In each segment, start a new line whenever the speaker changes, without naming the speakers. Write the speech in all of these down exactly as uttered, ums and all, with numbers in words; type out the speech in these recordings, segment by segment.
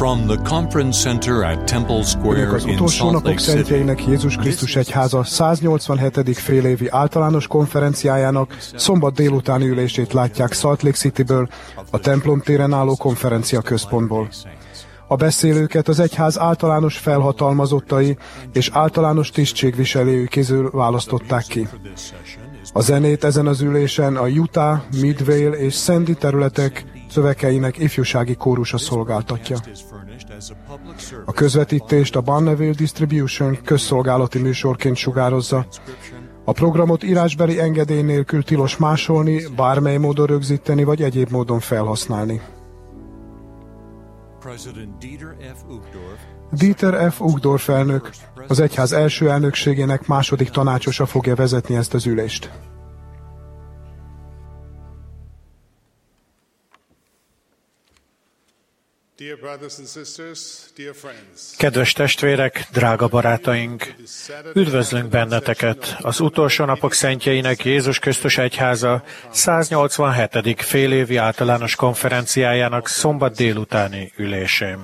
From the Conference Center at Temple Square
Önök az
in
utolsó
Salt
napok
Lake City.
szentjeinek Jézus Krisztus Egyháza száznyolcvanhetedik félévi általános konferenciájának szombat délutáni ülését látják Salt Lake Cityből, a templom téren álló konferencia központból. A beszélőket az egyház általános felhatalmazottai és általános tisztségviselői közül választották ki. A zenét ezen az ülésen a Utah, Midvale és Sandy területek szövekeinek ifjúsági kórusa szolgáltatja. A közvetítést a Bonneville Distribution közszolgálati műsorként sugározza. A programot írásbeli engedély nélkül tilos másolni, bármely módon rögzíteni vagy egyéb módon felhasználni. Dieter F. Uchtdorf elnök, az egyház első elnökségének második tanácsosa fogja vezetni ezt az ülést.
Kedves testvérek, drága barátaink! Üdvözlünk benneteket az utolsó napok szentjeinek Jézus Krisztus Egyháza száznyolcvanhetedik félévi általános konferenciájának szombat délutáni ülésén.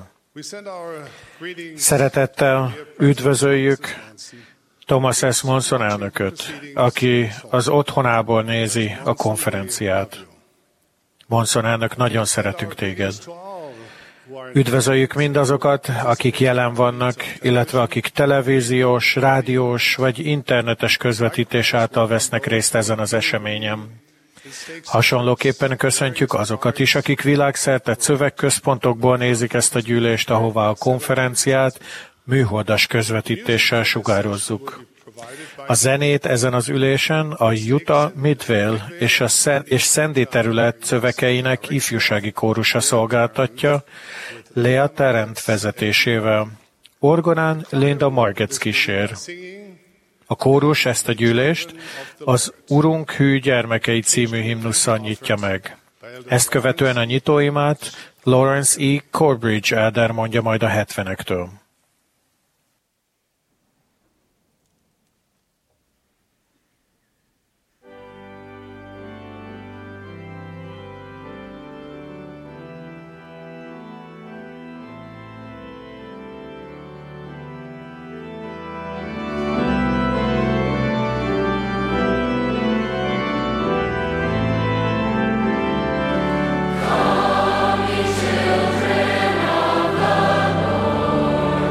Szeretettel üdvözöljük Thomas S. Monson elnököt, aki az otthonából nézi a konferenciát. Monson elnök, nagyon szeretünk téged. Üdvözöljük mindazokat, akik jelen vannak, illetve akik televíziós, rádiós vagy internetes közvetítés által vesznek részt ezen az eseményen. Hasonlóképpen köszöntjük azokat is, akik világszerte szövegközpontokból nézik ezt a gyűlést, ahová a konferenciát műholdas közvetítéssel sugározzuk. A zenét ezen az ülésen a Utah, Midvale és a Sen- és Sandy terület szövekeinek ifjúsági kórusa szolgáltatja, Lea Tarrant vezetésével. Orgonán Linda Margetts kísér. A kórus ezt a gyűlést az Urunk hű gyermekei című himnusszal nyitja meg. Ezt követően a nyitóimát Lawrence E. Corbridge elder mondja majd a hetvenektől.
Children of the Lord.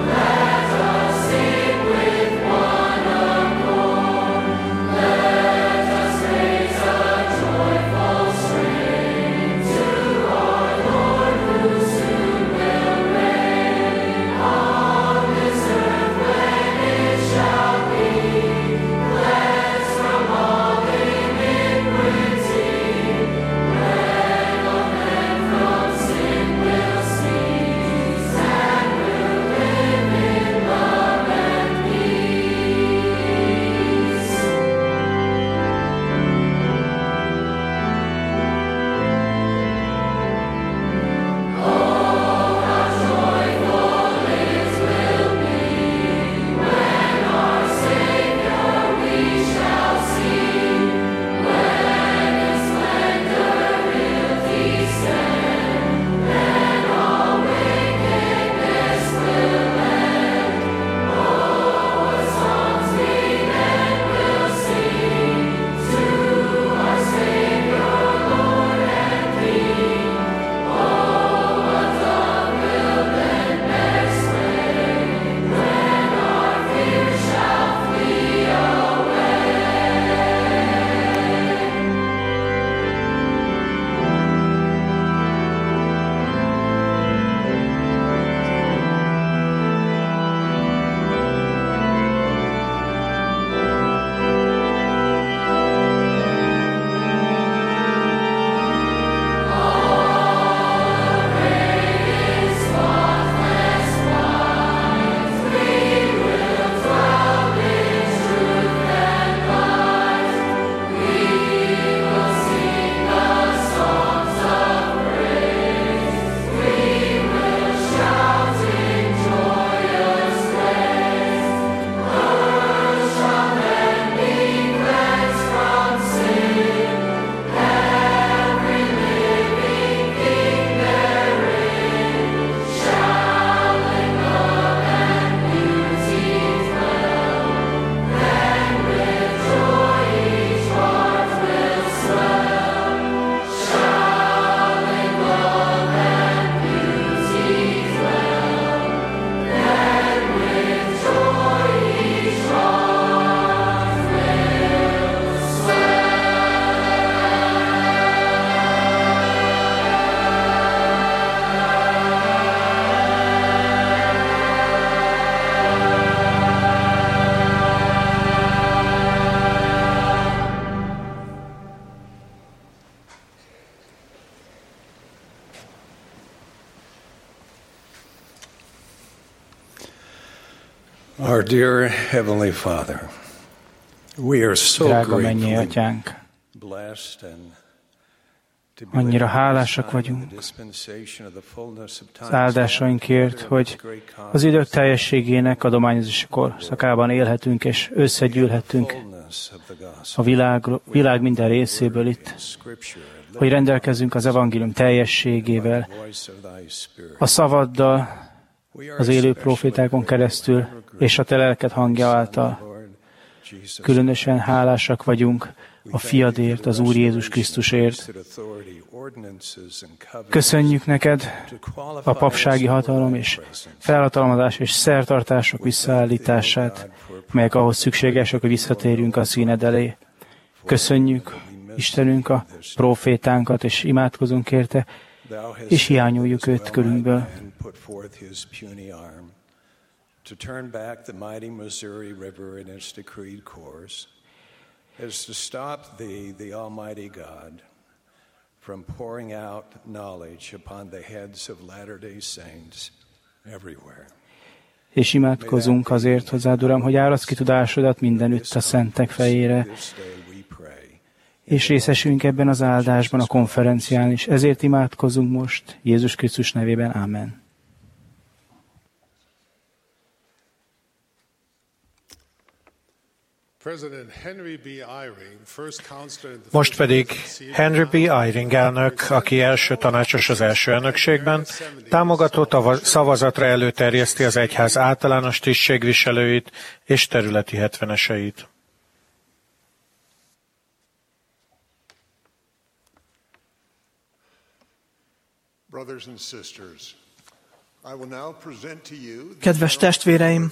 Our dear Heavenly Father, we are so
Drága mennyi
grateful,
atyánk,
blessed and to be
annyira
living
hálásak
inside the
vagyunk
dispensation of the fullness of
az
time,
áldásainkért, hogy az idők teljességének adományozási korszakában élhetünk és összegyűlhetünk
fullness of the
a
gospel,
világ, világ minden részéből itt,
Scripture,
hogy rendelkezzünk az evangélium teljességével,
voice of Thy Spirit.
a szavaddal, az élő profétákon keresztül, és a te lelked hangja által. Különösen hálásak vagyunk a Fiadért, az Úr Jézus Krisztusért. Köszönjük neked a papsági hatalom és felhatalmazás és szertartások visszaállítását, melyek ahhoz szükségesek, hogy visszatérjünk a színed elé. Köszönjük, Istenünk, a profétánkat, és imádkozunk érte, és hiányoljuk őt körünkből.
To turn back the mighty Missouri River in its decreed course is to stop thee, the Almighty God, from pouring out knowledge upon the heads of Latter-day Saints everywhere.
És imádkozunk azért hozzád, Uram, hogy árasz ki tudásodat mindenütt a szentek fejére, és részesülünk ebben az áldásban a konferencián is. Ezért imádkozunk most, Jézus Krisztus nevében. Ámen.
Most pedig Henry B. Eyring elnök, aki első tanácsos az első elnökségben, támogató tava- szavazatra előterjeszti az egyház általános tisztségviselőit és területi hetveneseit.
Kedves testvéreim,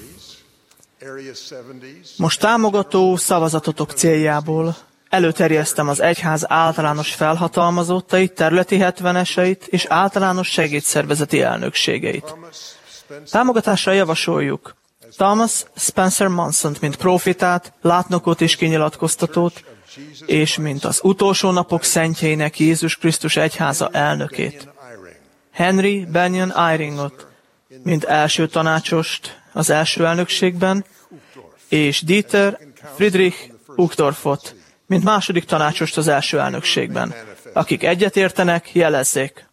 most támogató szavazatotok céljából előterjesztem az egyház általános felhatalmazottait, területi hetveneseit és általános segédszervezeti elnökségeit. Támogatásra javasoljuk Thomas Spencer Monson, mint profétát, látnokot és kinyilatkoztatót, és mint az utolsó napok szentjeinek Jézus Krisztus egyháza elnökét. Henry Benyon Eyringot, mint első tanácsost az első elnökségben, és Dieter Friedrich Uchtdorfot, mint második tanácsost az első elnökségben. Akik egyetértenek, jelezzék.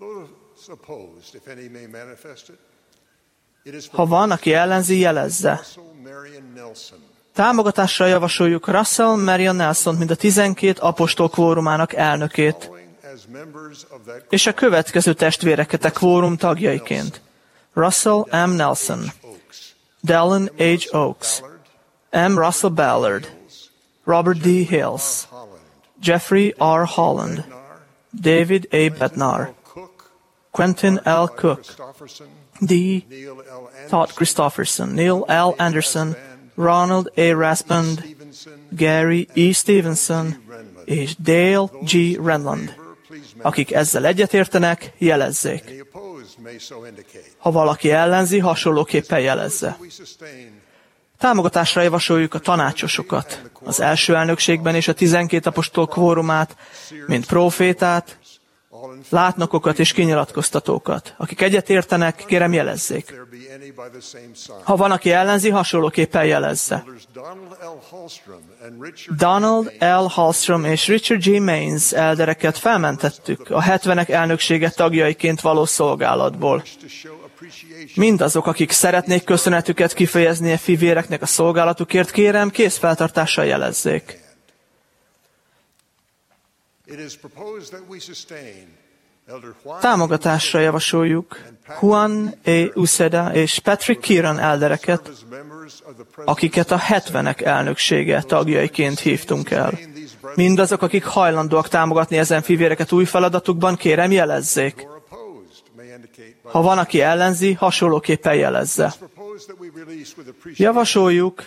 Ha van, aki ellenzi, jelezze. Támogatásra javasoljuk Russell Marion Nelson, mint a tizenkét apostol kvórumának elnökét, és a következő testvéreket a kvórum tagjaiként. Russell M. Nelson, Dallin H. Oaks, M. Russell Ballard, Robert D. Hills, Jeffrey R. Holland, David A. Bednar, Quentin L. Cook, D. Todd Christofferson, Neil L. Anderson, Ronald A. Raspand, Gary E. Stevenson és Dale G. Renland. Akik ezzel egyetértenek, jelezzék. Ha valaki ellenzi, hasonlóképpen jelezze. Támogatásra javasoljuk a tanácsosokat, az első elnökségben és a tizenkét apostol kvórumát, mint profétát, látnokokat és kinyilatkoztatókat. Akik egyetértenek, kérem jelezzék. Ha van, aki ellenzi, hasonlóképpen jelezze. Donald L. Hallstrom és Richard G. Maines eldereket felmentettük a hetvenek elnöksége tagjaiként való szolgálatból. Mindazok, akik szeretnék köszönetüket kifejezni a fivéreknek a szolgálatukért, kérem, kézfeltartással jelezzék. Támogatásra javasoljuk Juan A. Uceda és Patrick Kieran eldereket, akiket a hetvenek elnöksége tagjaiként hívtunk el. Mindazok, akik hajlandóak támogatni ezen fivéreket új feladatukban, kérem jelezzék. Ha van, aki ellenzi, hasonlóképpen jelezze. Javasoljuk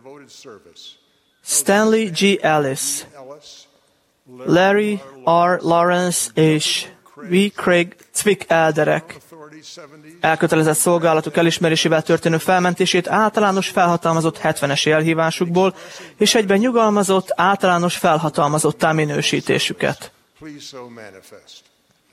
Stanley G. Ellis, Larry R. Lawrence és V. Craig Zwick elderek elkötelezett szolgálatuk elismerésével történő felmentését általános felhatalmazott hetvenes elhívásukból, és egyben nyugalmazott általános felhatalmazottá minősítésüket.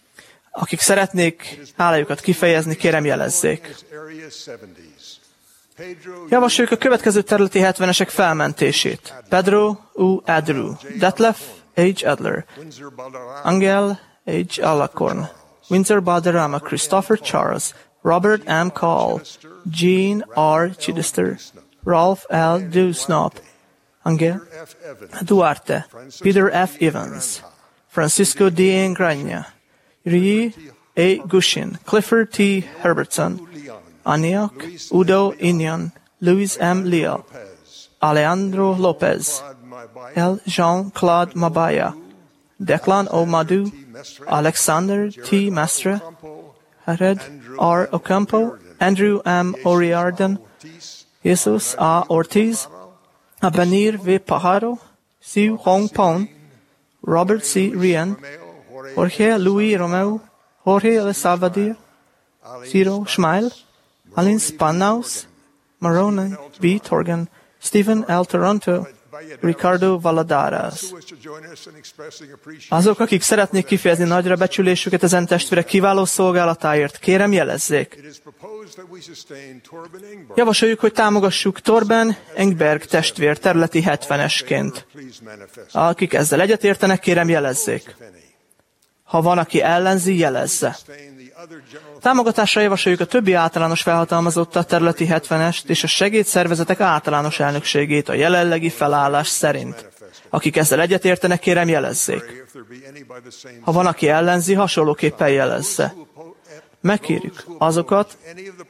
Akik szeretnék hálájukat kifejezni, kérem jelezzék. Javasoljuk a következő területi hetvenesek felmentését. Pedro U. Adru, Detlef H. Adler, Angel H. Alacorn, Windsor Balderrama, Christopher Charles, Robert M. Call, Jean R. Chidester, Ralph L. Dusnop, Angel Duarte, Peter F. Evans, Francisco D. Ingragna, Rie A. Gushin, Clifford T. Herbertson, Aniak Udo Inyan, Louis M. Leal, Alejandro Lopez, L. Jean-Claude Mabaya, Declan O. Madu, Alexander T. Mestre, Jared R. Ocampo, Andrew M. O'Riordan, Jesus A. Ortiz, Abanir V. Pajaro, Siu Hong Pong, Robert C. Rian, Jorge Luis Romeo, Jorge El Salvador, Ciro Schmeil, Alin Spanaus, Marona B. Torgan, Stephen L. Toronto, Ricardo Valadares. Azok, akik szeretnék kifejezni nagyra becsülésüket ezen testvérek kiváló szolgálatáért, kérem jelezzék. Javasoljuk, hogy támogassuk Torben Engberg testvér területi hetvenesként. Akik ezzel egyetértenek, kérem jelezzék. Ha van, aki ellenzi, jelezze. Támogatásra javasoljuk a többi általános felhatalmazottat, területi hetvenest és a segédszervezetek általános elnökségét a jelenlegi felállás szerint. Akik ezzel egyetértenek, kérem jelezzék. Ha van, aki ellenzi, hasonlóképpen jelezze. Megkérjük azokat,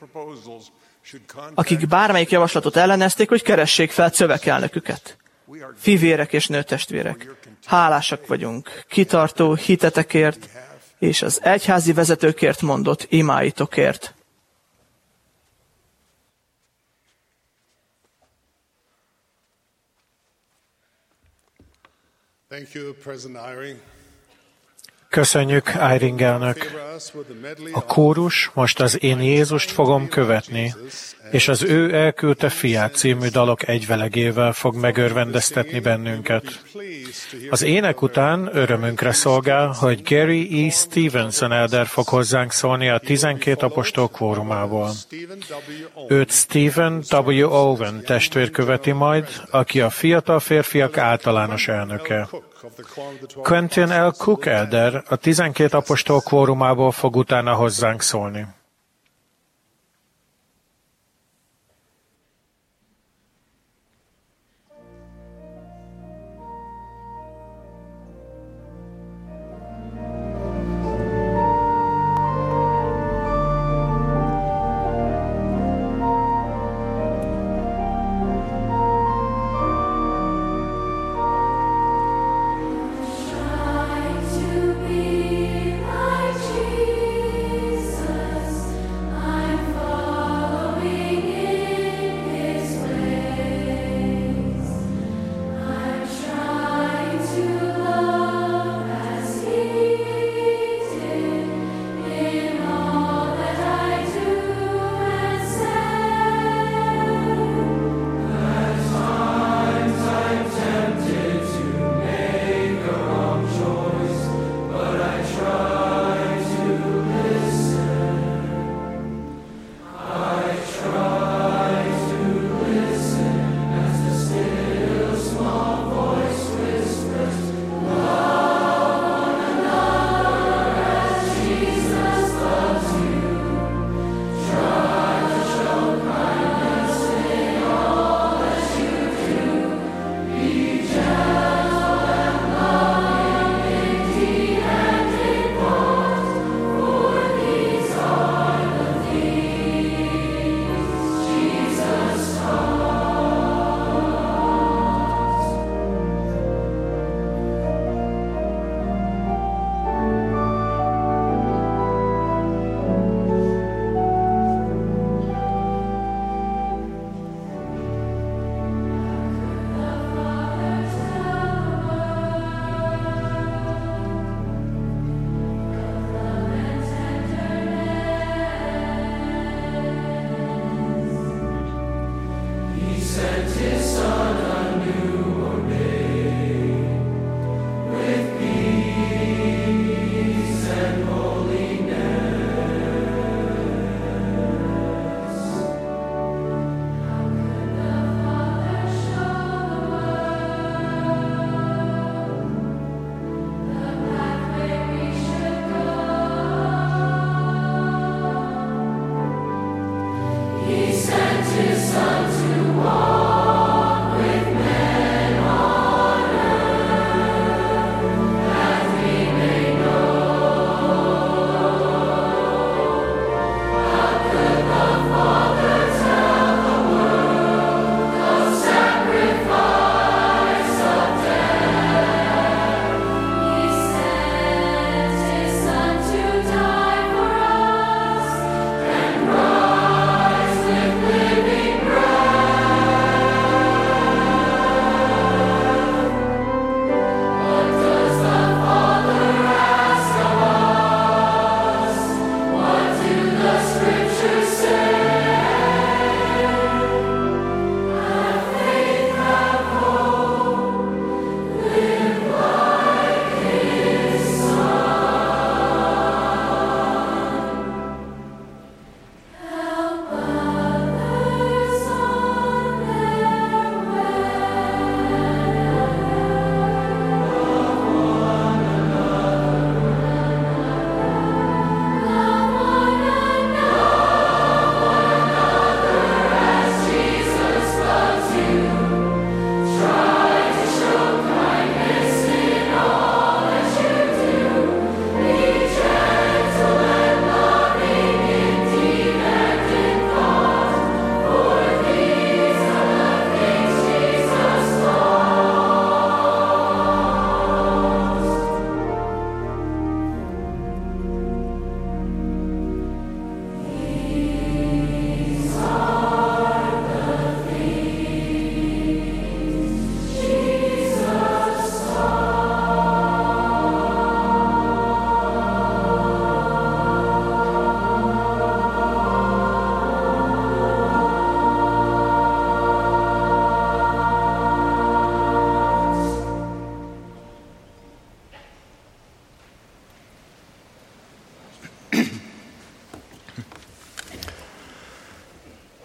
akik bármelyik javaslatot ellenezték, hogy keressék fel szövekelnöküket. Fivérek és nőtestvérek, hálásak vagyunk kitartó hitetekért és az egyházi vezetőkért mondott imáitokért.
Köszönjük, Eyring elnök. A kórus most az Én Jézust fogom követni, és az ő elküldte fiát című dalok egyvelegével fog megörvendeztetni bennünket. Az ének után örömünkre szolgál, hogy Gary E. Stevenson elder fog hozzánk szólni a tizenkét apostol kvórumából. Őt Stephen W. Owen testvér követi majd, aki a fiatal férfiak általános elnöke. Quentin L. Cook elder a tizenkét apostol kvórumából fog utána hozzánk szólni.
To be like Jesus.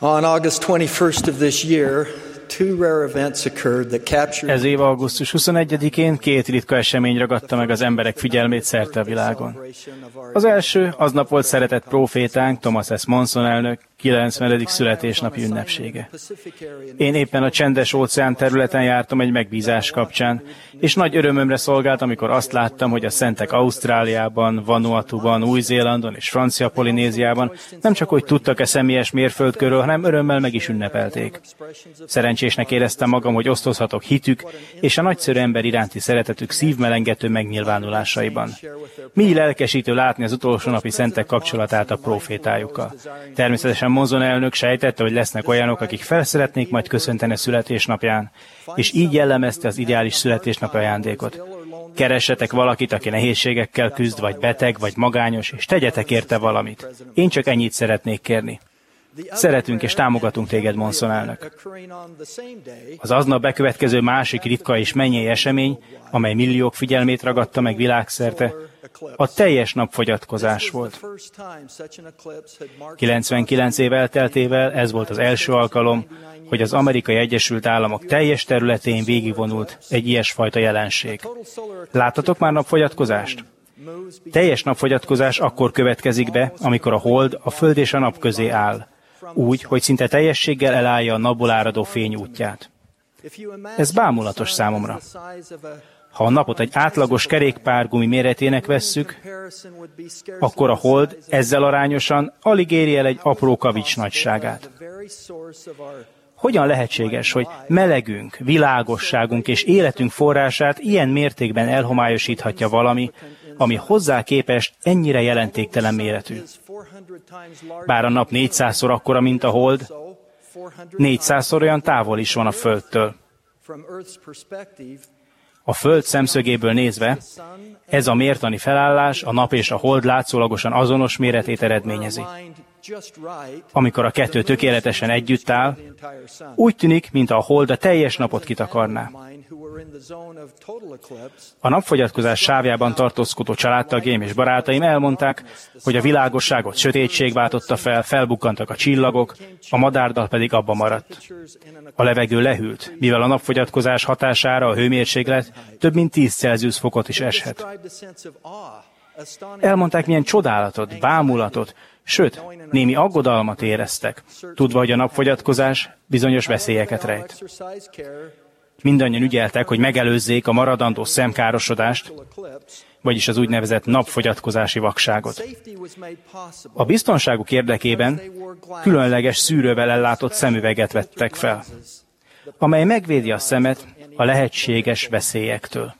On August twenty-first of this year, two rare events occurred that captured...
Ez év augusztus huszonegyedikén két ritka esemény ragadta meg az emberek figyelmét szerte a világon. Az első aznap volt szeretett prófétánk, Thomas S. Monson elnök kilencvenedik születésnapi ünnepsége. Én éppen a csendes óceán területen jártam egy megbízás kapcsán, és nagy örömömre szolgált, amikor azt láttam, hogy a szentek Ausztráliában, Vanuatuban, Új-Zélandon és Francia Polinéziában nem csak hogy tudtak-e személyes mérföldkörről, hanem örömmel meg is ünnepelték. Szerencsésnek éreztem magam, hogy osztozhatok hitük és a nagyszerű ember iránti szeretetük szívmelengető megnyilvánulásaiban. Mi lelkesítő látni az utolsó napi szentek kapcsolatát a prófétájukkal. Természetesen Monson elnök sejtette, hogy lesznek olyanok, akik felszeretnék majd köszönteni a születésnapján, és így jellemezte az ideális születésnap ajándékot. Keressetek valakit, aki nehézségekkel küzd, vagy beteg, vagy magányos, és tegyetek érte valamit. Én csak ennyit szeretnék kérni. Szeretünk és támogatunk téged, Monson elnök. Az aznap bekövetkező másik ritka és mennyei esemény, amely milliók figyelmét ragadta meg világszerte, a teljes napfogyatkozás volt. kilencvenkilenc év elteltével ez volt az első alkalom, hogy az Amerikai Egyesült Államok teljes területén végigvonult egy ilyesfajta jelenség. Láttatok már napfogyatkozást? Teljes napfogyatkozás akkor következik be, amikor a hold a föld és a nap közé áll, úgy, hogy szinte teljességgel elállja a napból áradó fény útját. Ez bámulatos számomra. Ha a napot egy átlagos kerékpárgumi méretének vesszük, akkor a hold ezzel arányosan alig éri el egy apró kavics nagyságát. Hogyan lehetséges, hogy melegünk, világosságunk és életünk forrását ilyen mértékben elhomályosíthatja valami, ami hozzá képest ennyire jelentéktelen méretű? Bár a nap négyszázszor akkora, mint a hold, négyszázszor olyan távol is van a Földtől. A Föld szemszögéből nézve, ez a mértani felállás a nap és a hold látszólagosan azonos méretét eredményezi. Amikor a kettő tökéletesen együtt áll, úgy tűnik, mintha a hold a teljes napot kitakarná. A napfogyatkozás sávjában tartózkodó családtagjaim és barátaim elmondták, hogy a világosságot sötétség váltotta fel, felbukkantak a csillagok, a madárdal pedig abba maradt. A levegő lehűlt, mivel a napfogyatkozás hatására a hőmérséklet több mint tíz Celsius fokot is eshet. Elmondták, milyen csodálatot, bámulatot, sőt, némi aggodalmat éreztek, tudva, hogy a napfogyatkozás bizonyos veszélyeket rejt. Mindannyian ügyeltek, hogy megelőzzék a maradandó szemkárosodást, vagyis az úgynevezett napfogyatkozási vakságot. A biztonságuk érdekében különleges szűrővel ellátott szemüveget vettek fel, amely megvédi a szemet a lehetséges veszélyektől.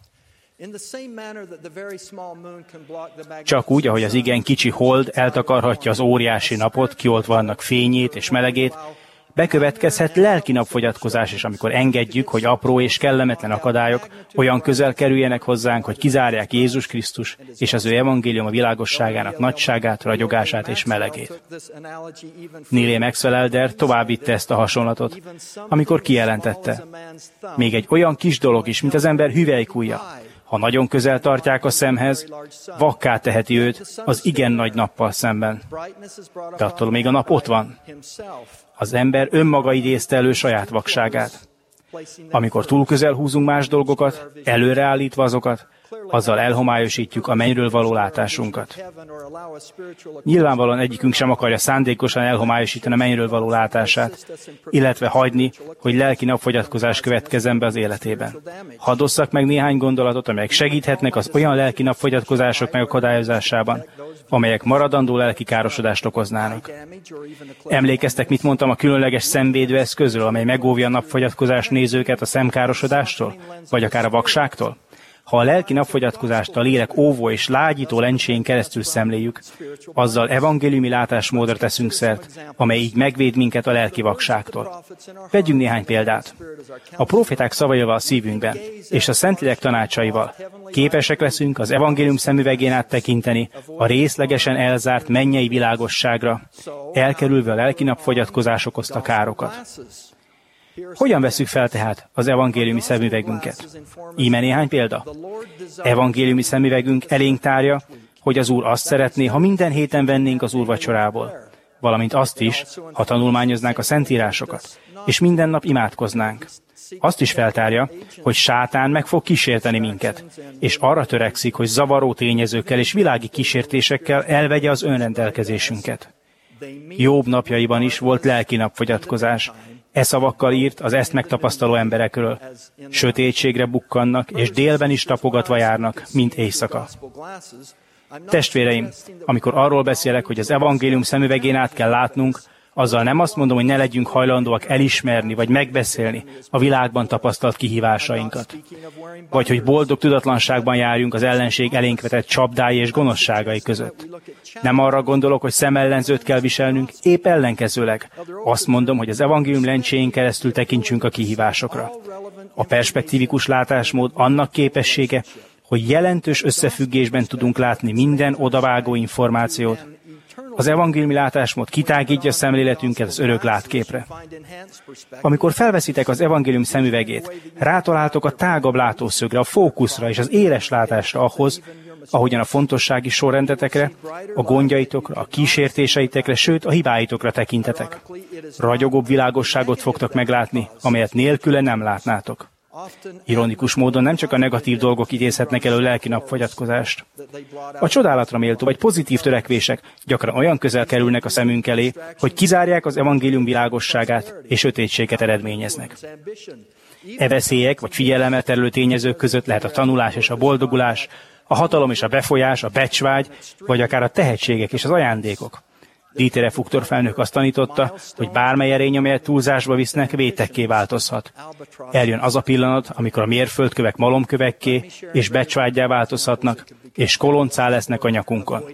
Csak úgy, ahogy az igen kicsi hold eltakarhatja az óriási napot, kioltva annak fényét és melegét, bekövetkezhet lelki napfogyatkozás is, amikor engedjük, hogy apró és kellemetlen akadályok olyan közel kerüljenek hozzánk, hogy kizárják Jézus Krisztus és az ő evangélium a világosságának nagyságát, ragyogását és melegét. Neil Maxwell Elder tovább vitte ezt a hasonlatot, amikor kijelentette: még egy olyan kis dolog is, mint az ember hüvelykujja, ha nagyon közel tartják a szemhez, vakká teheti őt az igen nagy nappal szemben. De attól még a nap ott van. Az ember önmaga idézte elő saját vakságát. Amikor túl közel húzunk más dolgokat, előreállítva azokat, azzal elhomályosítjuk a mennyről való látásunkat. Nyilvánvalóan egyikünk sem akarja szándékosan elhomályosítani a mennyről való látását, illetve hagyni, hogy lelki napfogyatkozás következzen be az életében. Hadd osszak meg néhány gondolatot, amelyek segíthetnek az olyan lelki napfogyatkozások megakadályozásában, amelyek maradandó lelki károsodást okoznának. Emlékeztek, mit mondtam a különleges szemvédőeszközről, amely megóvja a napfogyatkozás nézőket a szemkárosodástól, vagy akár a vakságtól? Ha a lelki napfogyatkozást a lélek óvó és lágyító lencsén keresztül szemléljük, azzal evangéliumi látásmódra teszünk szert, amely így megvéd minket a lelki vakságtól. Vegyünk néhány példát. A proféták szavaival a szívünkben, és a Szentlélek tanácsaival képesek leszünk az evangélium szemüvegén át tekinteni a részlegesen elzárt mennyei világosságra, elkerülve a lelki napfogyatkozás okozta károkat. Hogyan vesszük fel tehát az evangéliumi szemüvegünket? Íme néhány példa. Evangéliumi szemüvegünk elénk tárja, hogy az Úr azt szeretné, ha minden héten vennénk az Úr vacsorából. valamint azt is, ha tanulmányoznánk a szentírásokat, és minden nap imádkoznánk. Azt is feltárja, hogy sátán meg fog kísérteni minket, és arra törekszik, hogy zavaró tényezőkkel és világi kísértésekkel elvegye az önrendelkezésünket. Jobb napjaiban is volt lelki napfogyatkozás. E szavakkal írt az ezt megtapasztaló emberekről. Sötétségre bukkannak, és délben is tapogatva járnak, mint éjszaka. Testvéreim, amikor arról beszélek, hogy az evangélium szemüvegén át kell látnunk, azzal nem azt mondom, hogy ne legyünk hajlandóak elismerni vagy megbeszélni a világban tapasztalt kihívásainkat. Vagy hogy boldog tudatlanságban járjunk az ellenség elénk vetett csapdái és gonoszságai között. Nem arra gondolok, hogy szemellenzőt kell viselnünk, épp ellenkezőleg. Azt mondom, hogy az evangélium lencséjén keresztül tekintsünk a kihívásokra. A perspektívikus látásmód annak képessége, hogy jelentős összefüggésben tudunk látni minden odavágó információt. Az evangéliumi látásmód kitágítja a szemléletünket az örök látképre. Amikor felveszitek az evangélium szemüvegét, rátaláltok a tágabb látószögre, a fókuszra és az éles látásra ahhoz, ahogyan a fontossági sorrendetekre, a gondjaitokra, a kísértéseitekre, sőt a hibáitokra tekintetek. Ragyogóbb világosságot fogtok meglátni, amelyet nélküle nem látnátok. Ironikus módon nem csak a negatív dolgok idézhetnek elő lelki napfogyatkozást. A csodálatra méltó vagy pozitív törekvések gyakran olyan közel kerülnek a szemünk elé, hogy kizárják az evangélium világosságát és sötétséget eredményeznek. E veszélyek vagy figyelemmel terülő tényezők között lehet a tanulás és a boldogulás, a hatalom és a befolyás, a becsvágy, vagy akár a tehetségek és az ajándékok. Dieter Fuktor felnök azt tanította, hogy bármely erény, amelyet túlzásba visznek, vétekké változhat. Eljön az a pillanat, amikor a mérföldkövek malomkövekké és becsvággyá változhatnak, és koloncá lesznek a nyakunkon.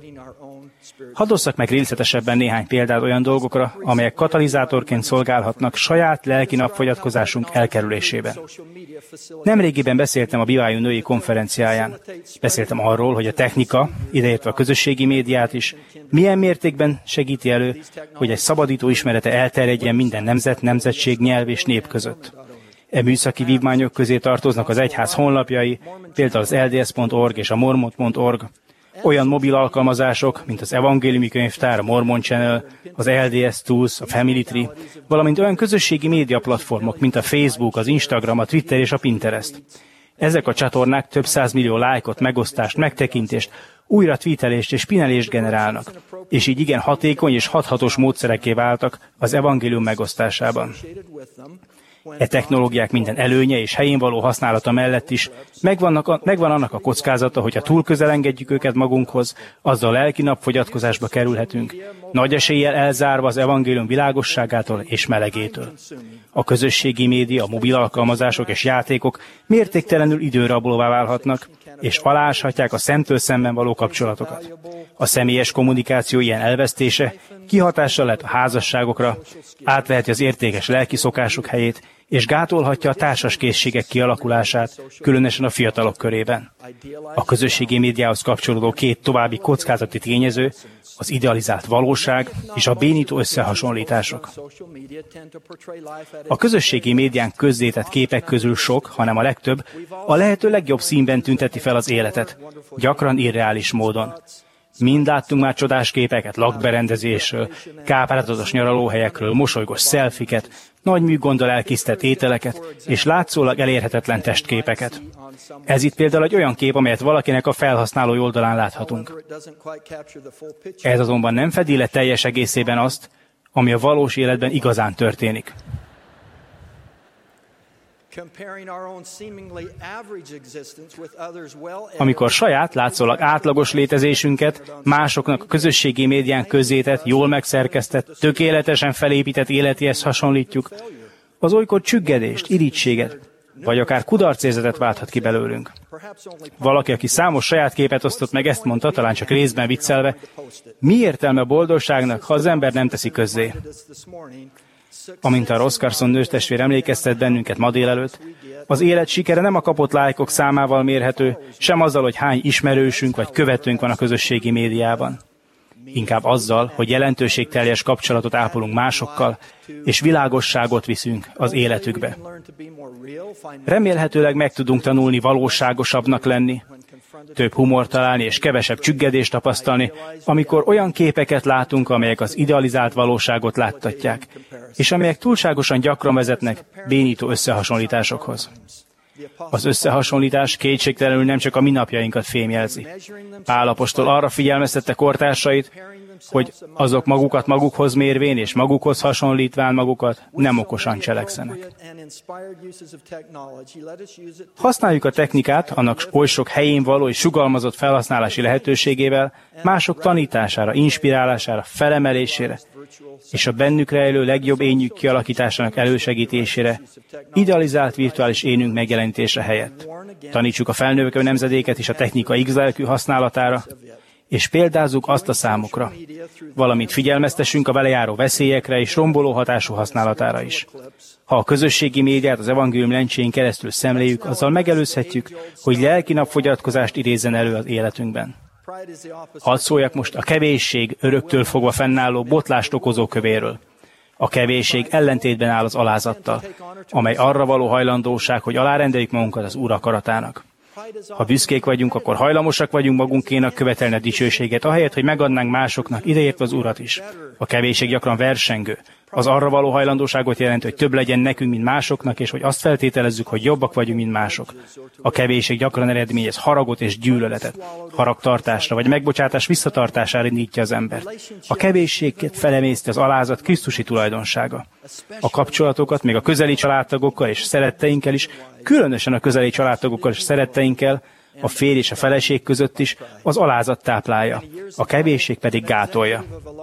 Hadd osszak meg részletesebben néhány példát olyan dolgokra, amelyek katalizátorként szolgálhatnak saját lelki napfogyatkozásunk elkerülésében. Nemrégiben beszéltem a Bivályú női konferenciáján. Beszéltem arról, hogy a technika, ideértve a közösségi médiát is, milyen mértékben segíti elő, hogy egy szabadító ismerete elterjedjen minden nemzet, nemzetség, nyelv és nép között. E műszaki vívmányok közé tartoznak az egyház honlapjai, például az el dé es pont org és a mormon pont org, olyan mobil alkalmazások, mint az Evangéliumi Könyvtár, a Mormon Channel, az el dé es Tools, a Family Tree, valamint olyan közösségi média platformok, mint a Facebook, az Instagram, a Twitter és a Pinterest. Ezek a csatornák több százmillió lájkot, megosztást, megtekintést, újra tweetelést és pinelést generálnak, és így igen hatékony és hathatós módszerekké váltak az evangélium megosztásában. E technológiák minden előnye és helyén való használata mellett is megvannak a, megvan annak a kockázata, hogy ha túl közel engedjük őket magunkhoz, azzal lelki napfogyatkozásba kerülhetünk, nagy eséllyel elzárva az evangélium világosságától és melegétől. A közösségi média, a mobil alkalmazások és játékok mértéktelenül időrablóvá válhatnak, és aláshatják a szemtől szemben való kapcsolatokat. A személyes kommunikáció ilyen elvesztése kihatással lehet a házasságokra, átveheti az értékes lelki szokások helyét, és gátolhatja a társas készségek kialakulását, különösen a fiatalok körében. A közösségi médiához kapcsolódó két további kockázati tényező, az idealizált valóság és a bénító összehasonlítások. A közösségi médián közzétett képek közül sok, hanem a legtöbb, a lehető legjobb színben tünteti fel az életet, gyakran irreális módon. Mind láttunk már csodás képeket lakberendezésről, káprázatos nyaralóhelyekről, mosolygos szelfiket, nagy műgonddal elkészített ételeket és látszólag elérhetetlen testképeket. Ez itt például egy olyan kép, amelyet valakinek a felhasználói oldalán láthatunk. Ez azonban nem fedi le teljes egészében azt, ami a valós életben igazán történik. Amikor saját, látszólag átlagos létezésünket másoknak a közösségi médián közzétett, jól megszerkesztett, tökéletesen felépített életéhez hasonlítjuk, az olykor csüggedést, irítséget, vagy akár kudarcérzetet válthat ki belőlünk. Valaki, aki számos saját képet osztott meg, ezt mondta, talán csak részben viccelve, mi értelme a boldogságnak, ha az ember nem teszi közzé? Amint a Ross Carson nőstestvér emlékeztet bennünket ma délelőtt, az élet sikere nem a kapott lájkok számával mérhető, sem azzal, hogy hány ismerősünk vagy követőnk van a közösségi médiában. Inkább azzal, hogy jelentőségteljes kapcsolatot ápolunk másokkal, és világosságot viszünk az életükbe. Remélhetőleg meg tudunk tanulni valóságosabbnak lenni, több humor találni és kevesebb csüggedést tapasztalni, amikor olyan képeket látunk, amelyek az idealizált valóságot láttatják, és amelyek túlságosan gyakran vezetnek bénító összehasonlításokhoz. Az összehasonlítás kétségtelenül nem csak a mi napjainkat fémjelzi. Pál apostol arra figyelmeztette kortársait, hogy azok magukat magukhoz mérvén és magukhoz hasonlítván magukat nem okosan cselekszenek. Használjuk a technikát annak oly sok helyén való és sugalmazott felhasználási lehetőségével mások tanítására, inspirálására, felemelésére és a bennük rejlő legjobb énjük kialakításának elősegítésére, idealizált virtuális énünk megjelenítése helyett. Tanítsuk a felnövekvő nemzedéket is a technika igazlelkű használatára, és példázzuk azt a számukra, valamint figyelmeztessünk a vele járó veszélyekre és romboló hatású használatára is. Ha a közösségi médiát az evangélium lencsén keresztül szemléljük, azzal megelőzhetjük, hogy lelki napfogyatkozást idézzen elő az életünkben. Hadd szóljak most a kevésség öröktől fogva fennálló botlást okozó kövéről. A kevésség ellentétben áll az alázattal, amely arra való hajlandóság, hogy alárendeljük magunkat az Úr akaratának. Ha büszkék vagyunk, akkor hajlamosak vagyunk magunkénak követelni a dicsőséget, ahelyett, hogy megadnánk másoknak, ideértve az Urat is. A kevésség gyakran versengő. Az arra való hajlandóságot jelent, hogy több legyen nekünk, mint másoknak, és hogy azt feltételezzük, hogy jobbak vagyunk, mint mások. A kevésség gyakran eredményez haragot és gyűlöletet, haragtartásra vagy megbocsátás visszatartására indítja az embert. A kevésség felemészti az alázat krisztusi tulajdonsága. A kapcsolatokat még a közeli családtagokkal és szeretteinkkel is, különösen a közeli családtagokkal és szeretteinkkel, a férj és a feleség között is az alázat táplálja, a kevésség pedig gátolja.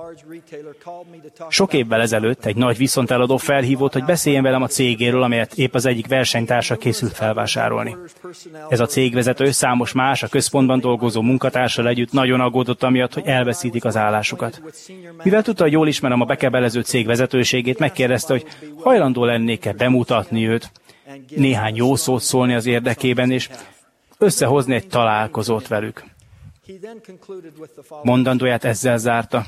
Sok évvel ezelőtt egy nagy viszonteladó felhívott, hogy beszéljen velem a cégéről, amelyet épp az egyik versenytársa készült felvásárolni. Ez a cégvezető számos más a központban dolgozó munkatársal együtt nagyon aggódott amiatt, hogy elveszítik az állásukat. Mivel tudta, hogy jól ismerem a bekebelező cég vezetőségét, megkérdezte, hogy hajlandó lennék-e bemutatni őt, néhány jó szót szólni az érdekében, és összehozni egy találkozót velük. Mondandóját ezzel zárta.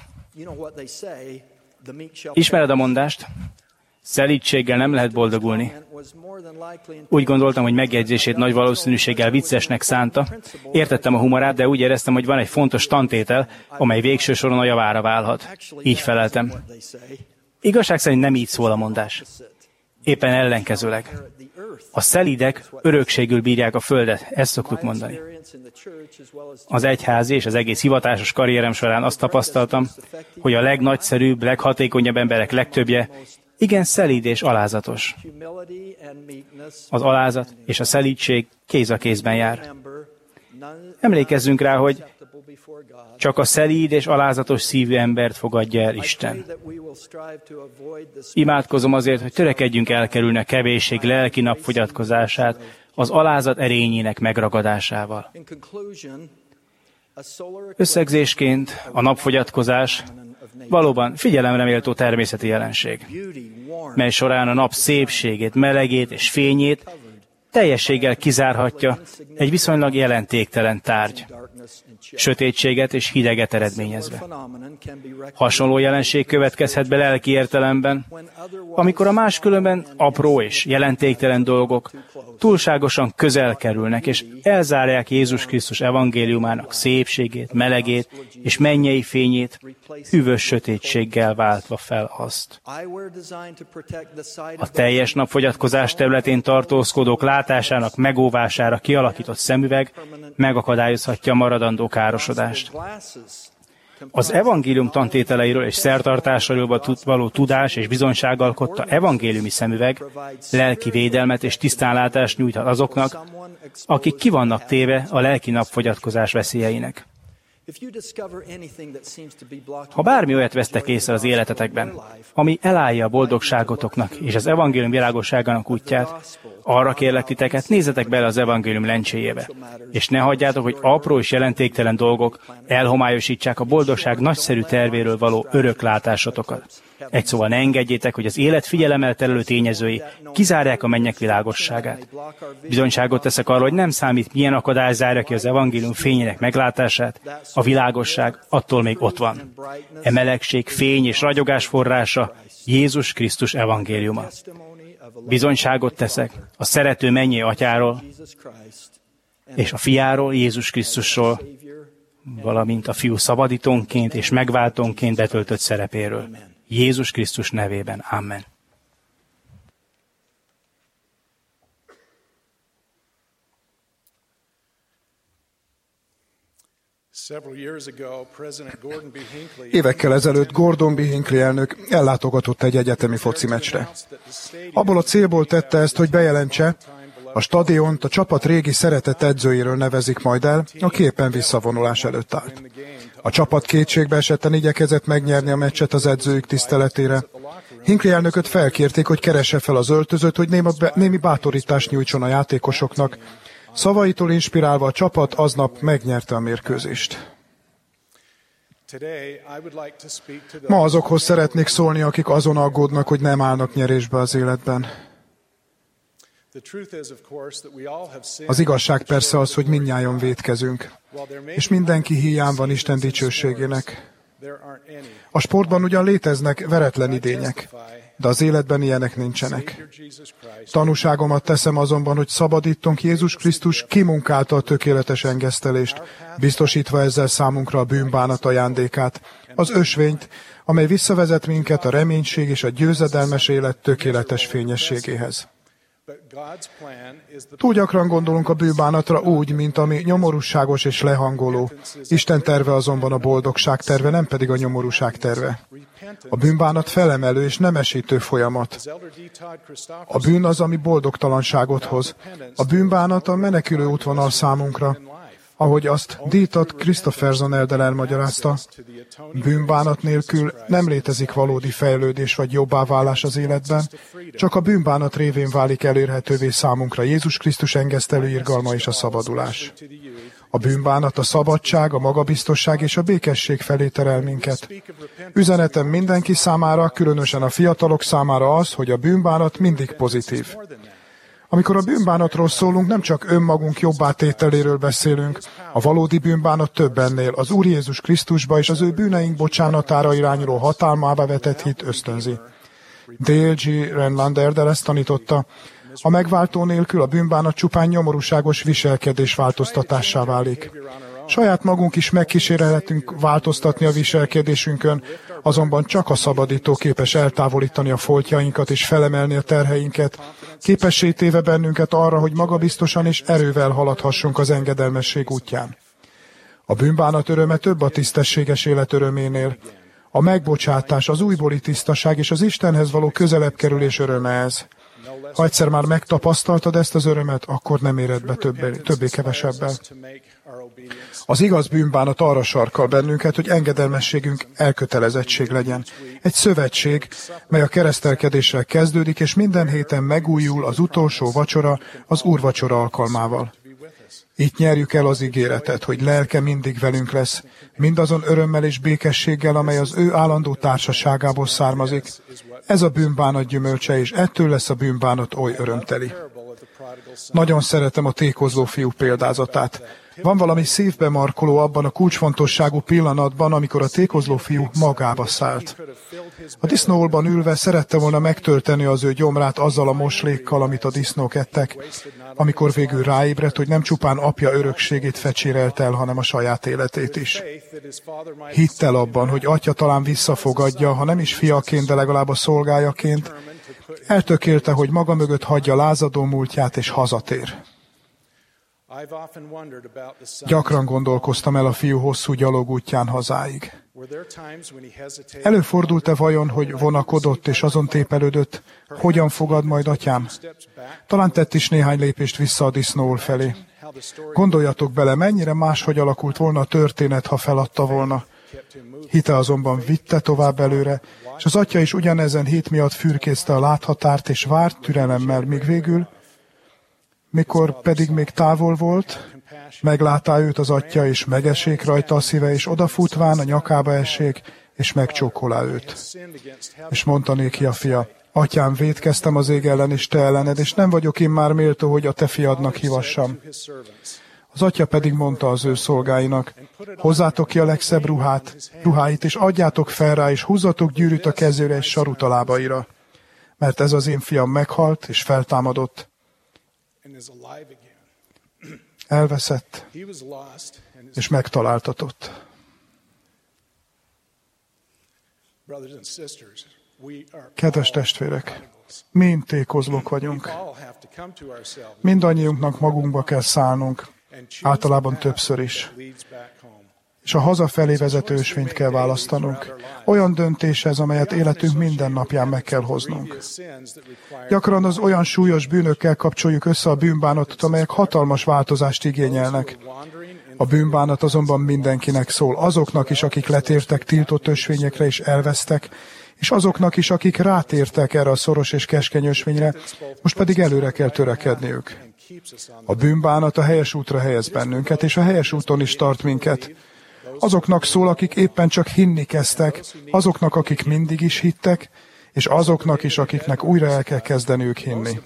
Ismered a mondást? Szelídséggel nem lehet boldogulni. Úgy gondoltam, hogy megjegyzését nagy valószínűséggel viccesnek szánta. Értettem a humorát, de úgy éreztem, hogy van egy fontos tantétel, amely végső soron a javára válhat. Így feleltem. Igazság szerint nem így szól a mondás. Éppen ellenkezőleg. A szelídek örökségül bírják a földet, ezt szoktuk mondani. Az egyházi és az egész hivatásos karrierem során azt tapasztaltam, hogy a legnagyszerűbb, leghatékonyabb emberek legtöbbje igen szelíd és alázatos. Az alázat és a szelídség kéz a kézben jár. Emlékezzünk rá, hogy csak a szelíd és alázatos szívű embert fogadja el Isten. Imádkozom azért, hogy törekedjünk elkerülni a kevésség lelki napfogyatkozását az alázat erényének megragadásával. Összegzésként a napfogyatkozás valóban figyelemre méltó természeti jelenség, mely során a nap szépségét, melegét és fényét teljességgel kizárhatja egy viszonylag jelentéktelen tárgy, sötétséget és hideget eredményezve. Hasonló jelenség következhet be lelki értelemben, amikor a máskülönben apró és jelentéktelen dolgok túlságosan közel kerülnek, és elzárják Jézus Krisztus evangéliumának szépségét, melegét és mennyei fényét, hűvös sötétséggel váltva fel azt. A teljes napfogyatkozás területén tartózkodók látásának megóvására kialakított szemüveg megakadályozhatja a maradandó károsodást. Az evangélium tantételeiről és szertartásairól való tudás és bizonyság alkotta evangéliumi szemüveg lelki védelmet és tisztánlátást nyújthat azoknak, akik ki vannak téve a lelki napfogyatkozás veszélyeinek. Ha bármi olyat vesztek észre az életetekben, ami elállja a boldogságotoknak és az evangélium világosságának útját, arra kérlek titeket, nézzetek bele az evangélium lencséjébe, és ne hagyjátok, hogy apró és jelentéktelen dolgok elhomályosítsák a boldogság nagyszerű tervéről való örök látásotokat. Egy szóval ne engedjétek, hogy az élet figyelemmel terelő tényezői kizárják a mennyek világosságát. Bizonyságot teszek arról, hogy nem számít, milyen akadály zárja ki az evangélium fényének meglátását, a világosság attól még ott van. E melegség, fény és ragyogás forrása Jézus Krisztus evangéliuma. Bizonyságot teszek a szerető mennyei atyáról, és a fiáról, Jézus Krisztusról, valamint a fiú szabadítónként és megváltónként betöltött szerepéről. Jézus Krisztus nevében. Amen.
Évekkel ezelőtt Gordon B. Hinckley elnök ellátogatott egy egyetemi foci meccsre. Abból a célból tette ezt, hogy bejelentse, a stadiont a csapat régi szeretett edzőjéről nevezik majd el, aki éppen visszavonulás előtt állt. A csapat kétségbe esetten igyekezett megnyerni a meccset az edzőjük tiszteletére. Hinckley elnököt felkérték, hogy keresse fel az öltözőt, hogy némi bátorítást nyújtson a játékosoknak. Szavaitól inspirálva a csapat aznap megnyerte a mérkőzést. Ma azokhoz szeretnék szólni, akik azon aggódnak, hogy nem állnak nyerésbe az életben. Az igazság persze az, hogy mindnyájan vétkezünk, és mindenki hiány van Isten dicsőségének. A sportban ugyan léteznek veretlen idények, de az életben ilyenek nincsenek. Tanúságomat teszem azonban, hogy szabadítónk Jézus Krisztus kimunkálta a tökéletes engesztelést, biztosítva ezzel számunkra a bűnbánat ajándékát, az ösvényt, amely visszavezet minket a reménység és a győzedelmes élet tökéletes fényességéhez. Túl gyakran gondolunk a bűnbánatra úgy, mint ami nyomorúságos és lehangoló. Isten terve azonban a boldogság terve, nem pedig a nyomorúság terve. A bűnbánat felemelő és nemesítő folyamat. A bűn az, ami boldogtalanságot hoz. A bűnbánat a menekülő útvonal számunkra. Ahogy azt Dietot Christopherson Eldel elmagyarázta, bűnbánat nélkül nem létezik valódi fejlődés vagy jobbáválás az életben, csak a bűnbánat révén válik elérhetővé számunkra Jézus Krisztus engesztelő irgalma és a szabadulás. A bűnbánat a szabadság, a magabiztosság és a békesség felé terel minket. Üzenetem mindenki számára, különösen a fiatalok számára az, hogy a bűnbánat mindig pozitív. Amikor a bűnbánatról szólunk, nem csak önmagunk jobbátételéről beszélünk, a valódi bűnbánat több ennél, az Úr Jézus Krisztusba és az ő bűneink bocsánatára irányuló hatalmába vetett hit ösztönzi. Dale G. Renlander Erdel ezt tanította, a megváltó nélkül a bűnbánat csupán nyomorúságos viselkedés változtatássá válik. Saját magunk is megkísérelhetünk változtatni a viselkedésünkön, azonban csak a szabadító képes eltávolítani a foltjainkat és felemelni a terheinket, képessé téve bennünket arra, hogy magabiztosan és erővel haladhassunk az engedelmesség útján. A bűnbánat öröme több a tisztességes élet öröménél. A megbocsátás, az újbóli tisztaság és az Istenhez való közelebb kerülés öröme ez. Ha egyszer már megtapasztaltad ezt az örömet, akkor nem éred be többé, többé kevesebbel. Az igaz bűnbánat arra sarkal bennünket, hogy engedelmességünk elkötelezettség legyen. Egy szövetség, mely a keresztelkedéssel kezdődik, és minden héten megújul az utolsó vacsora, az úrvacsora alkalmával. Itt nyerjük el az ígéretet, hogy lelke mindig velünk lesz, mindazon örömmel és békességgel, amely az ő állandó társaságából származik. Ez a bűnbánat gyümölcse, és ettől lesz a bűnbánat oly örömteli. Nagyon szeretem a tékozló fiú példázatát. Van valami szívbe markoló abban a kulcsfontosságú pillanatban, amikor a tékozló fiú magába szállt. A disznóolban ülve szerette volna megtölteni az ő gyomrát azzal a moslékkal, amit a disznók ettek, amikor végül ráébredt, hogy nem csupán apja örökségét fecsérelte el, hanem a saját életét is. Hitt el abban, hogy atya talán visszafogadja, ha nem is fiaként, de legalább a szolgájaként, eltökélte, hogy maga mögött hagyja lázadó múltját és hazatér. Gyakran gondolkoztam el a fiú hosszú gyalogútján hazáig. Előfordult-e vajon, hogy vonakodott és azon tépelődött, hogyan fogad majd atyám? Talán tett is néhány lépést vissza a disznóol felé. Gondoljatok bele, mennyire máshogy alakult volna a történet, ha feladta volna. Hite azonban vitte tovább előre, és az atya is ugyanezen hit miatt fürkészte a láthatárt, és várt türelemmel, míg végül, mikor pedig még távol volt, meglátá őt az atya, és megesék rajta a szíve, és odafutván a nyakába essék, és megcsókolá őt. És mondta néki a fia, atyám, vétkeztem az ég ellen és te ellened, és nem vagyok én már méltó, hogy a te fiadnak hívassam. Az atya pedig mondta az ő szolgáinak, hozzátok ki a legszebb ruhát, ruháit, és adjátok fel rá, és húzzatok gyűrűt a kezére és sarut a lábaira. Mert ez az én fiam meghalt, és feltámadott. elveszett és megtaláltatott. Kedves testvérek, mind tékozlók vagyunk. Mindannyiunknak magunkba kell szállnunk, általában többször is. És a hazafelé vezető ösvényt kell választanunk. Olyan döntés ez, amelyet életünk minden napján meg kell hoznunk. Gyakran az olyan súlyos bűnökkel kapcsoljuk össze a bűnbánatot, amelyek hatalmas változást igényelnek. A bűnbánat azonban mindenkinek szól, azoknak is, akik letértek tiltott ösvényekre és elvesztek, és azoknak is, akik rátértek erre a szoros és keskeny ösvényre, most pedig előre kell törekedniük. A bűnbánat a helyes útra helyez bennünket, és a helyes úton is tart minket. Azoknak szól, akik éppen csak hinni kezdtek, azoknak, akik mindig is hittek, és azoknak is, akiknek újra el kell kezdeniük hinni.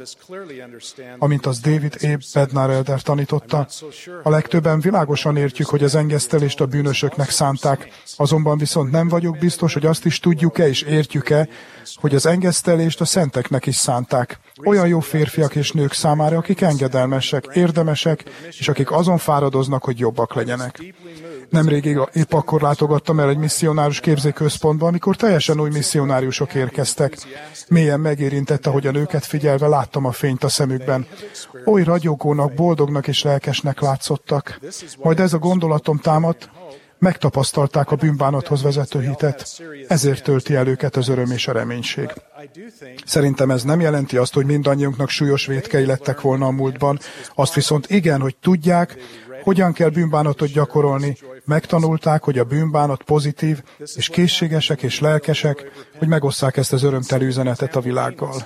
Amint az David A. Bednar Elder tanította, a legtöbben világosan értjük, hogy az engesztelést a bűnösöknek szánták, azonban viszont nem vagyok biztos, hogy azt is tudjuk-e és értjük-e, hogy az engesztelést a szenteknek is szánták. Olyan jó férfiak és nők számára, akik engedelmesek, érdemesek, és akik azon fáradoznak, hogy jobbak legyenek. Nemrég épp akkor látogattam el egy misszionárius képzőközpontba, amikor teljesen új misszionáriusok érkeztek. Mélyen megérintette, hogy a nőket figyelve láttam a fényt a szemükben. Oly ragyogónak, boldognak és lelkesnek látszottak. Majd ez a gondolatom támadt, megtapasztalták a bűnbánathoz vezető hitet, ezért tölti el őket az öröm és a reménység. Szerintem ez nem jelenti azt, hogy mindannyiunknak súlyos vétkei lettek volna a múltban, azt viszont igen, hogy tudják, hogyan kell bűnbánatot gyakorolni, megtanulták, hogy a bűnbánat pozitív, és készségesek és lelkesek, hogy megosszák ezt az örömteli üzenetet a világgal.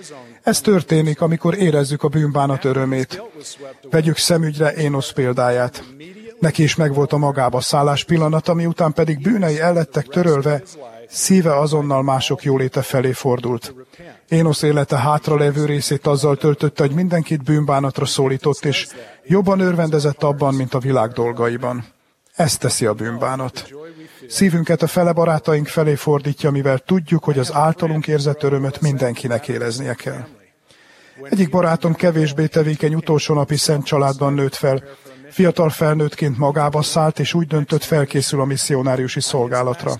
Ez történik, amikor érezzük a bűnbánat örömét. Vegyük szemügyre Énosz példáját. Neki is megvolt a magába szállás pillanata, miután pedig bűnei el lettek törölve, szíve azonnal mások jóléte felé fordult. Énosz élete hátralevő részét azzal töltötte, hogy mindenkit bűnbánatra szólított, és jobban örvendezett abban, mint a világ dolgaiban. Ezt teszi a bűnbánat. Szívünket a fele barátaink felé fordítja, mivel tudjuk, hogy az általunk érzett örömöt mindenkinek éreznie kell. Egyik barátom kevésbé tevékeny utolsó napi szent családban nőtt fel. Fiatal felnőttként magába szállt, és úgy döntött, felkészül a misszionáriusi szolgálatra.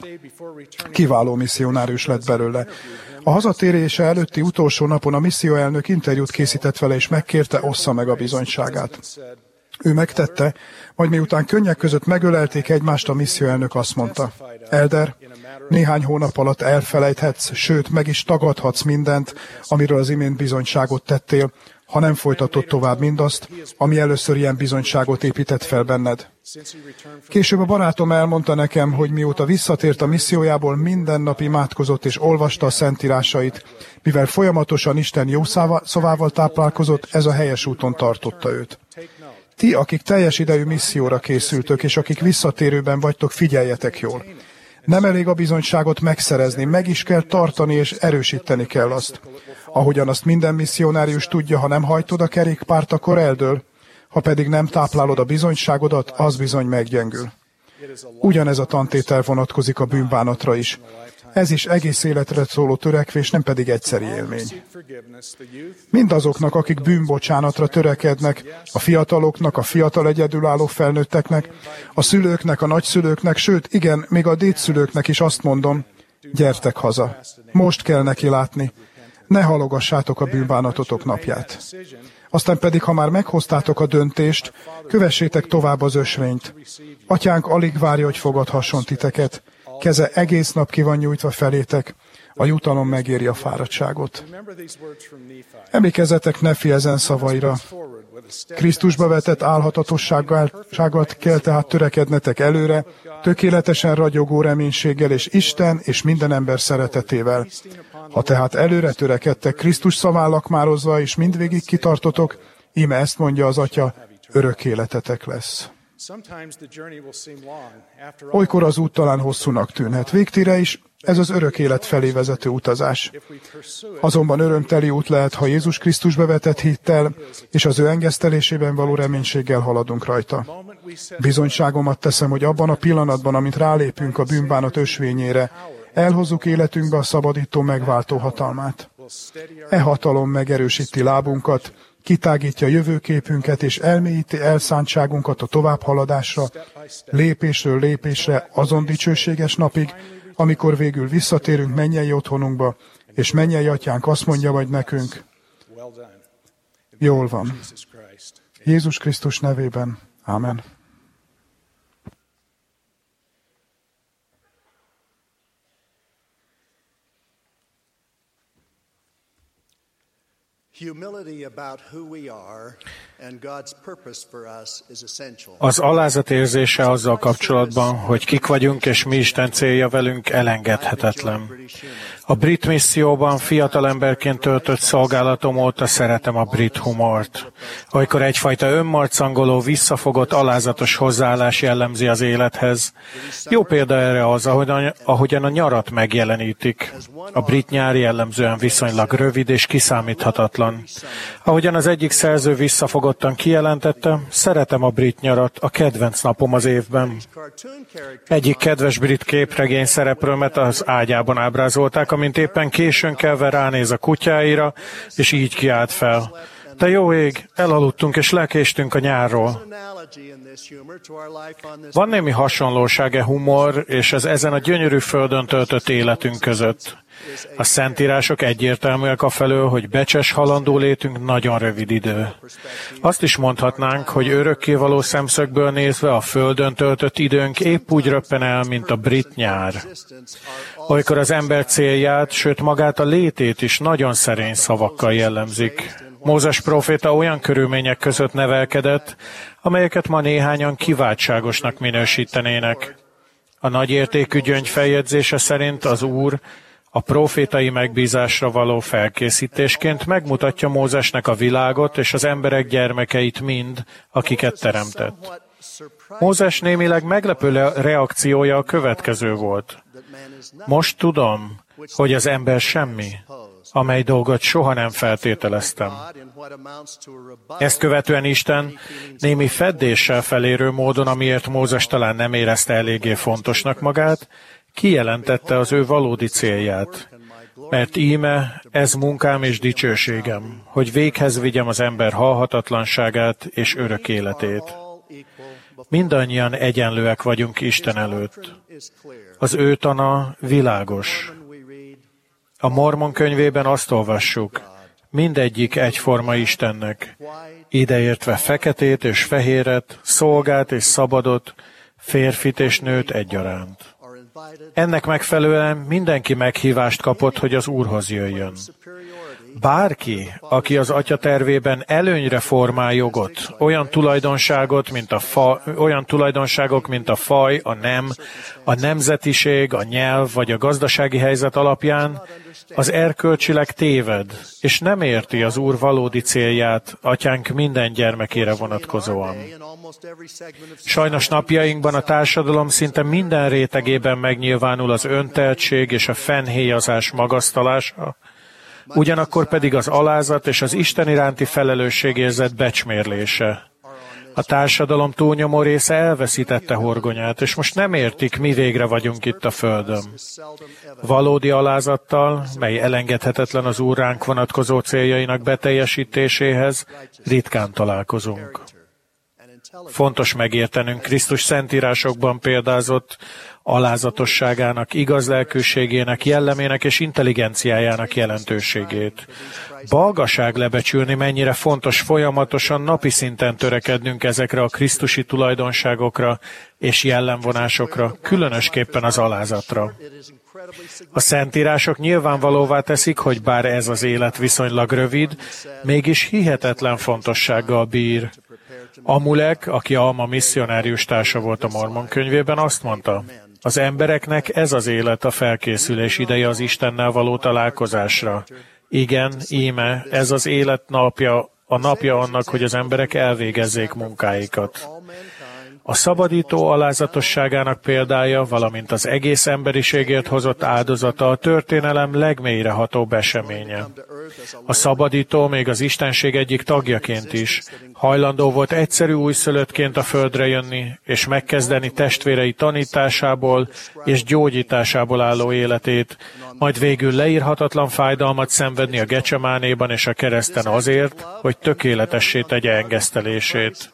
Kiváló misszionárius lett belőle. A hazatérése előtti utolsó napon a misszióelnök interjút készített vele, és megkérte, ossza meg a bizonyságát. Ő megtette, majd miután könnyek között megölelték egymást, a misszióelnök azt mondta: Elder, néhány hónap alatt elfelejthetsz, sőt, meg is tagadhatsz mindent, amiről az imént bizonyságot tettél, ha nem folytatod tovább mindazt, ami először ilyen bizonyságot épített fel benned. Később a barátom elmondta nekem, hogy mióta visszatért a missziójából, minden nap imádkozott és olvasta a szentírásait, mivel folyamatosan Isten jó szavával táplálkozott, ez a helyes úton tartotta őt. Ti, akik teljes idejű misszióra készültök, és akik visszatérőben vagytok, figyeljetek jól. Nem elég a bizonyságot megszerezni, meg is kell tartani és erősíteni kell azt. Ahogyan azt minden misszionárius tudja, ha nem hajtod a kerékpárt, akkor eldől, ha pedig nem táplálod a bizonyságodat, az bizony meggyengül. Ugyanez a tantétel vonatkozik a bűnbánatra is. Ez is egész életre szóló törekvés, nem pedig egyszeri élmény. Mindazoknak, akik bűnbocsánatra törekednek, a fiataloknak, a fiatal egyedülálló felnőtteknek, a szülőknek, a nagyszülőknek, sőt, igen, még a dédszülőknek is azt mondom, gyertek haza. Most kell neki látni. Ne halogassátok a bűnbánatotok napját. Aztán pedig, ha már meghoztátok a döntést, kövessétek tovább az ösvényt. Atyánk alig várja, hogy fogadhasson titeket. Keze egész nap ki van nyújtva felétek, a jutalom megéri a fáradtságot. Emlékezzetek Nefi ezen szavaira. Krisztusba vetett álhatatossággal kell tehát törekednetek előre, tökéletesen ragyogó reménységgel és Isten és minden ember szeretetével. Ha tehát előre törekedtek Krisztus szaván lakmározva, és mindvégig kitartotok, íme ezt mondja az Atya, örök életetek lesz. Olykor az út talán hosszúnak tűnhet. Végtére is ez az örök élet felé vezető utazás. Azonban örömteli út lehet, ha Jézus Krisztusba vetett hittel és az ő engesztelésében való reménységgel haladunk rajta. Bizonyságomat teszem, hogy abban a pillanatban, amint rálépünk a bűnbánat ösvényére, elhozzuk életünkbe a szabadító megváltó hatalmát. E hatalom megerősíti lábunkat, kitágítja jövőképünket és elmélyíti elszántságunkat a továbbhaladásra, lépésről lépésre azon dicsőséges napig, amikor végül visszatérünk mennyei otthonunkba, és mennyei atyánk azt mondja majd nekünk, jól van. Jézus Krisztus nevében. Ámen.
Az alázat érzése azzal kapcsolatban, hogy kik vagyunk és mi Isten célja velünk, elengedhetetlen. A brit misszióban fiatalemberként töltött szolgálatom óta szeretem a brit humort. Amikor egyfajta önmarcangoló, visszafogott, alázatos hozzáállás jellemzi az élethez. Jó példa erre az, ahogyan a nyarat megjelenítik. A brit nyár jellemzően viszonylag rövid és kiszámíthatatlan. Ahogyan az egyik szerző visszafogottan kijelentette, szeretem a brit nyarat, a kedvenc napom az évben. Egyik kedves brit képregény szereplőmet az ágyában ábrázolták, amint éppen későn kelve ránéz a kutyáira, és így kiált fel. Te jó ég, elaludtunk és lekéstünk a nyárról. Van némi hasonlóság e humor és az ezen a gyönyörű földön töltött életünk között. A szentírások egyértelműek afelől, hogy becses halandó létünk nagyon rövid idő. Azt is mondhatnánk, hogy örökkévaló szemszögből nézve a földön töltött időnk épp úgy röppen el, mint a brit nyár. Olykor az ember célját, sőt magát a létét is nagyon szerény szavakkal jellemzik. Mózes próféta olyan körülmények között nevelkedett, amelyeket ma néhányan kiváltságosnak minősítenének. A nagyértékű gyöngy feljegyzése szerint az Úr a prófétai megbízásra való felkészítésként megmutatja Mózesnek a világot és az emberek gyermekeit mind, akiket teremtett. Mózes némileg meglepő reakciója a következő volt. Most tudom, hogy az ember semmi, amely dolgot soha nem feltételeztem. Ezt követően Isten némi feddéssel felérő módon, amiért Mózes talán nem érezte eléggé fontosnak magát, kijelentette az ő valódi célját. Mert íme, ez munkám és dicsőségem, hogy véghez vigyem az ember halhatatlanságát és örök életét. Mindannyian egyenlőek vagyunk Isten előtt. Az ő tana világos. A Mormon könyvében azt olvassuk, mindegyik egyforma Istennek, ideértve feketét és fehéret, szolgát és szabadot, férfit és nőt egyaránt. Ennek megfelelően mindenki meghívást kapott, hogy az Úrhoz jöjjön. Bárki, aki az Atya tervében előnyre formál jogot, olyan tulajdonságot, mint a fa, olyan tulajdonságok, mint a faj, a nem, a nemzetiség, a nyelv vagy a gazdasági helyzet alapján, az erkölcsileg téved, és nem érti az Úr valódi célját, Atyánk minden gyermekére vonatkozóan. Sajnos napjainkban a társadalom szinte minden rétegében megnyilvánul az önteltség és a fennhéjazás magasztalása, ugyanakkor pedig az alázat és az Isten iránti felelősségérzet becsmérlése. A társadalom túlnyomó része elveszítette horgonyát, és most nem értik, mi végre vagyunk itt a földön. Valódi alázattal, mely elengedhetetlen az Úr ránk vonatkozó céljainak beteljesítéséhez, ritkán találkozunk. Fontos megértenünk Krisztus szentírásokban példázott alázatosságának, igazlelkűségének, jellemének és intelligenciájának jelentőségét. Balgaság lebecsülni, mennyire fontos folyamatosan napi szinten törekednünk ezekre a krisztusi tulajdonságokra és jellemvonásokra, különösképpen az alázatra. A szentírások nyilvánvalóvá teszik, hogy bár ez az élet viszonylag rövid, mégis hihetetlen fontossággal bír. Amulek, aki Alma misszionárius társa volt a Mormon könyvében, azt mondta, az embereknek ez az élet a felkészülés ideje az Istennel való találkozásra. Igen, íme, ez az élet napja, a napja annak, hogy az emberek elvégezzék munkáikat. A szabadító alázatosságának példája, valamint az egész emberiségért hozott áldozata a történelem legmélyrehatóbb eseménye. A szabadító még az Istenség egyik tagjaként is hajlandó volt egyszerű újszülöttként a földre jönni, és megkezdeni testvérei tanításából és gyógyításából álló életét, majd végül leírhatatlan fájdalmat szenvedni a Gecsemánéban és a kereszten azért, hogy tökéletessé tegye engesztelését.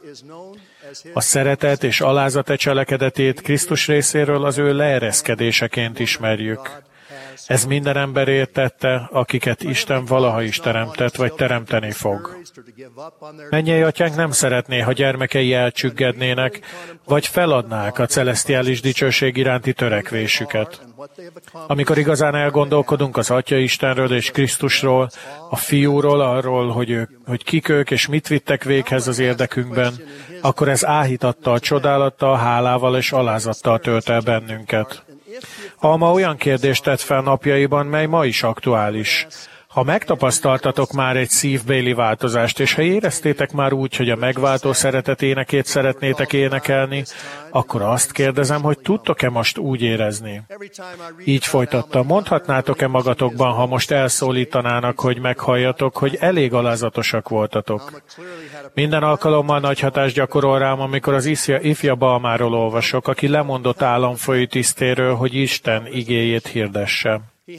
A szeretet és alázat cselekedetét Krisztus részéről az ő leereszkedéseként ismerjük. Ez minden emberért tette, akiket Isten valaha is teremtett, vagy teremteni fog. Mennyei Atyánk nem szeretné, ha gyermekei elcsüggednének, vagy feladnák a celesztiális dicsőség iránti törekvésüket. Amikor igazán elgondolkodunk az Atya Istenről és Krisztusról, a Fiúról, arról, hogy, ők, hogy kik ők és mit vittek véghez az érdekünkben, akkor ez áhítattal, csodálattal, hálával és alázattal tölt el bennünket. Alma olyan kérdést tett fel napjaiban, mely ma is aktuális. Ha megtapasztaltatok már egy szívbéli változást, és ha éreztétek már úgy, hogy a megváltó szeretet énekét szeretnétek énekelni, akkor azt kérdezem, hogy tudtok-e most úgy érezni? Így folytatta, mondhatnátok-e magatokban, ha most elszólítanának, hogy meghalljatok, hogy elég alázatosak voltatok? Minden alkalommal nagy hatást gyakorol rám, amikor az ifja, ifja Balmáról olvasok, aki lemondott államfői tisztéről, hogy Isten igéjét hirdesse.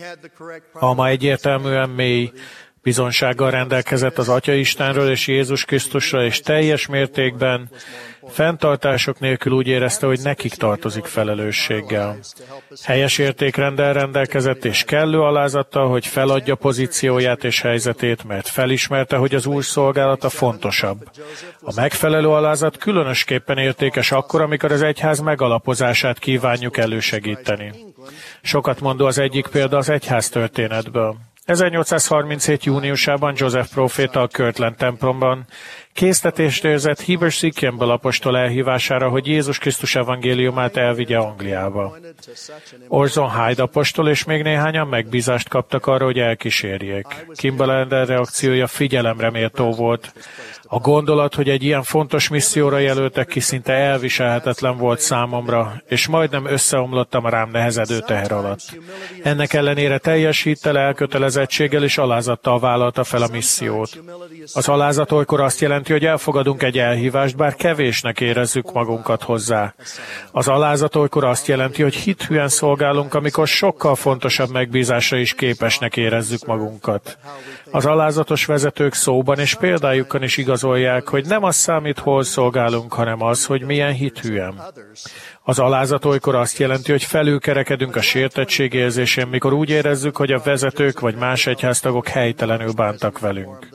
Alma egyértelműen mély bizonsággal rendelkezett az Atya Istenről és Jézus Krisztusra, és teljes mértékben, fenntartások nélkül úgy érezte, hogy nekik tartozik felelősséggel. Helyes értékrendel rendelkezett és kellő alázattal, hogy feladja pozícióját és helyzetét, mert felismerte, hogy az Úr szolgálata fontosabb. A megfelelő alázat különösképpen értékes akkor, amikor az egyház megalapozását kívánjuk elősegíteni. Sokat mondó az egyik példa az egyház történetből. ezernyolcszázharminchét. júniusában Joseph próféta a Kirtland templomban késztetést érzett Heber C. Kimball apostol elhívására, hogy Jézus Krisztus evangéliumát elvigye Angliába. Orson Hyde apostol és még néhányan megbízást kaptak arra, hogy elkísérjék. Kimball reakciója figyelemre méltó volt. A gondolat, hogy egy ilyen fontos misszióra jelöltek ki, szinte elviselhetetlen volt számomra, és majdnem összeomlottam a rám nehezedő teher alatt. Ennek ellenére teljes hittel, elkötelezettséggel és alázattal vállalta fel a missziót. Az alázat olykor azt jelenti, hogy elfogadunk egy elhívást, bár kevésnek érezzük magunkat hozzá. Az alázat olykor azt jelenti, hogy hithűen szolgálunk, amikor sokkal fontosabb megbízásra is képesnek érezzük magunkat. Az alázatos vezetők szóban és példájukon is igazolják, hogy nem az számít, hol szolgálunk, hanem az, hogy milyen hithűen. Az alázat olykor azt jelenti, hogy felülkerekedünk a sértettség érzésén, mikor úgy érezzük, hogy a vezetők vagy más egyháztagok helytelenül bántak velünk.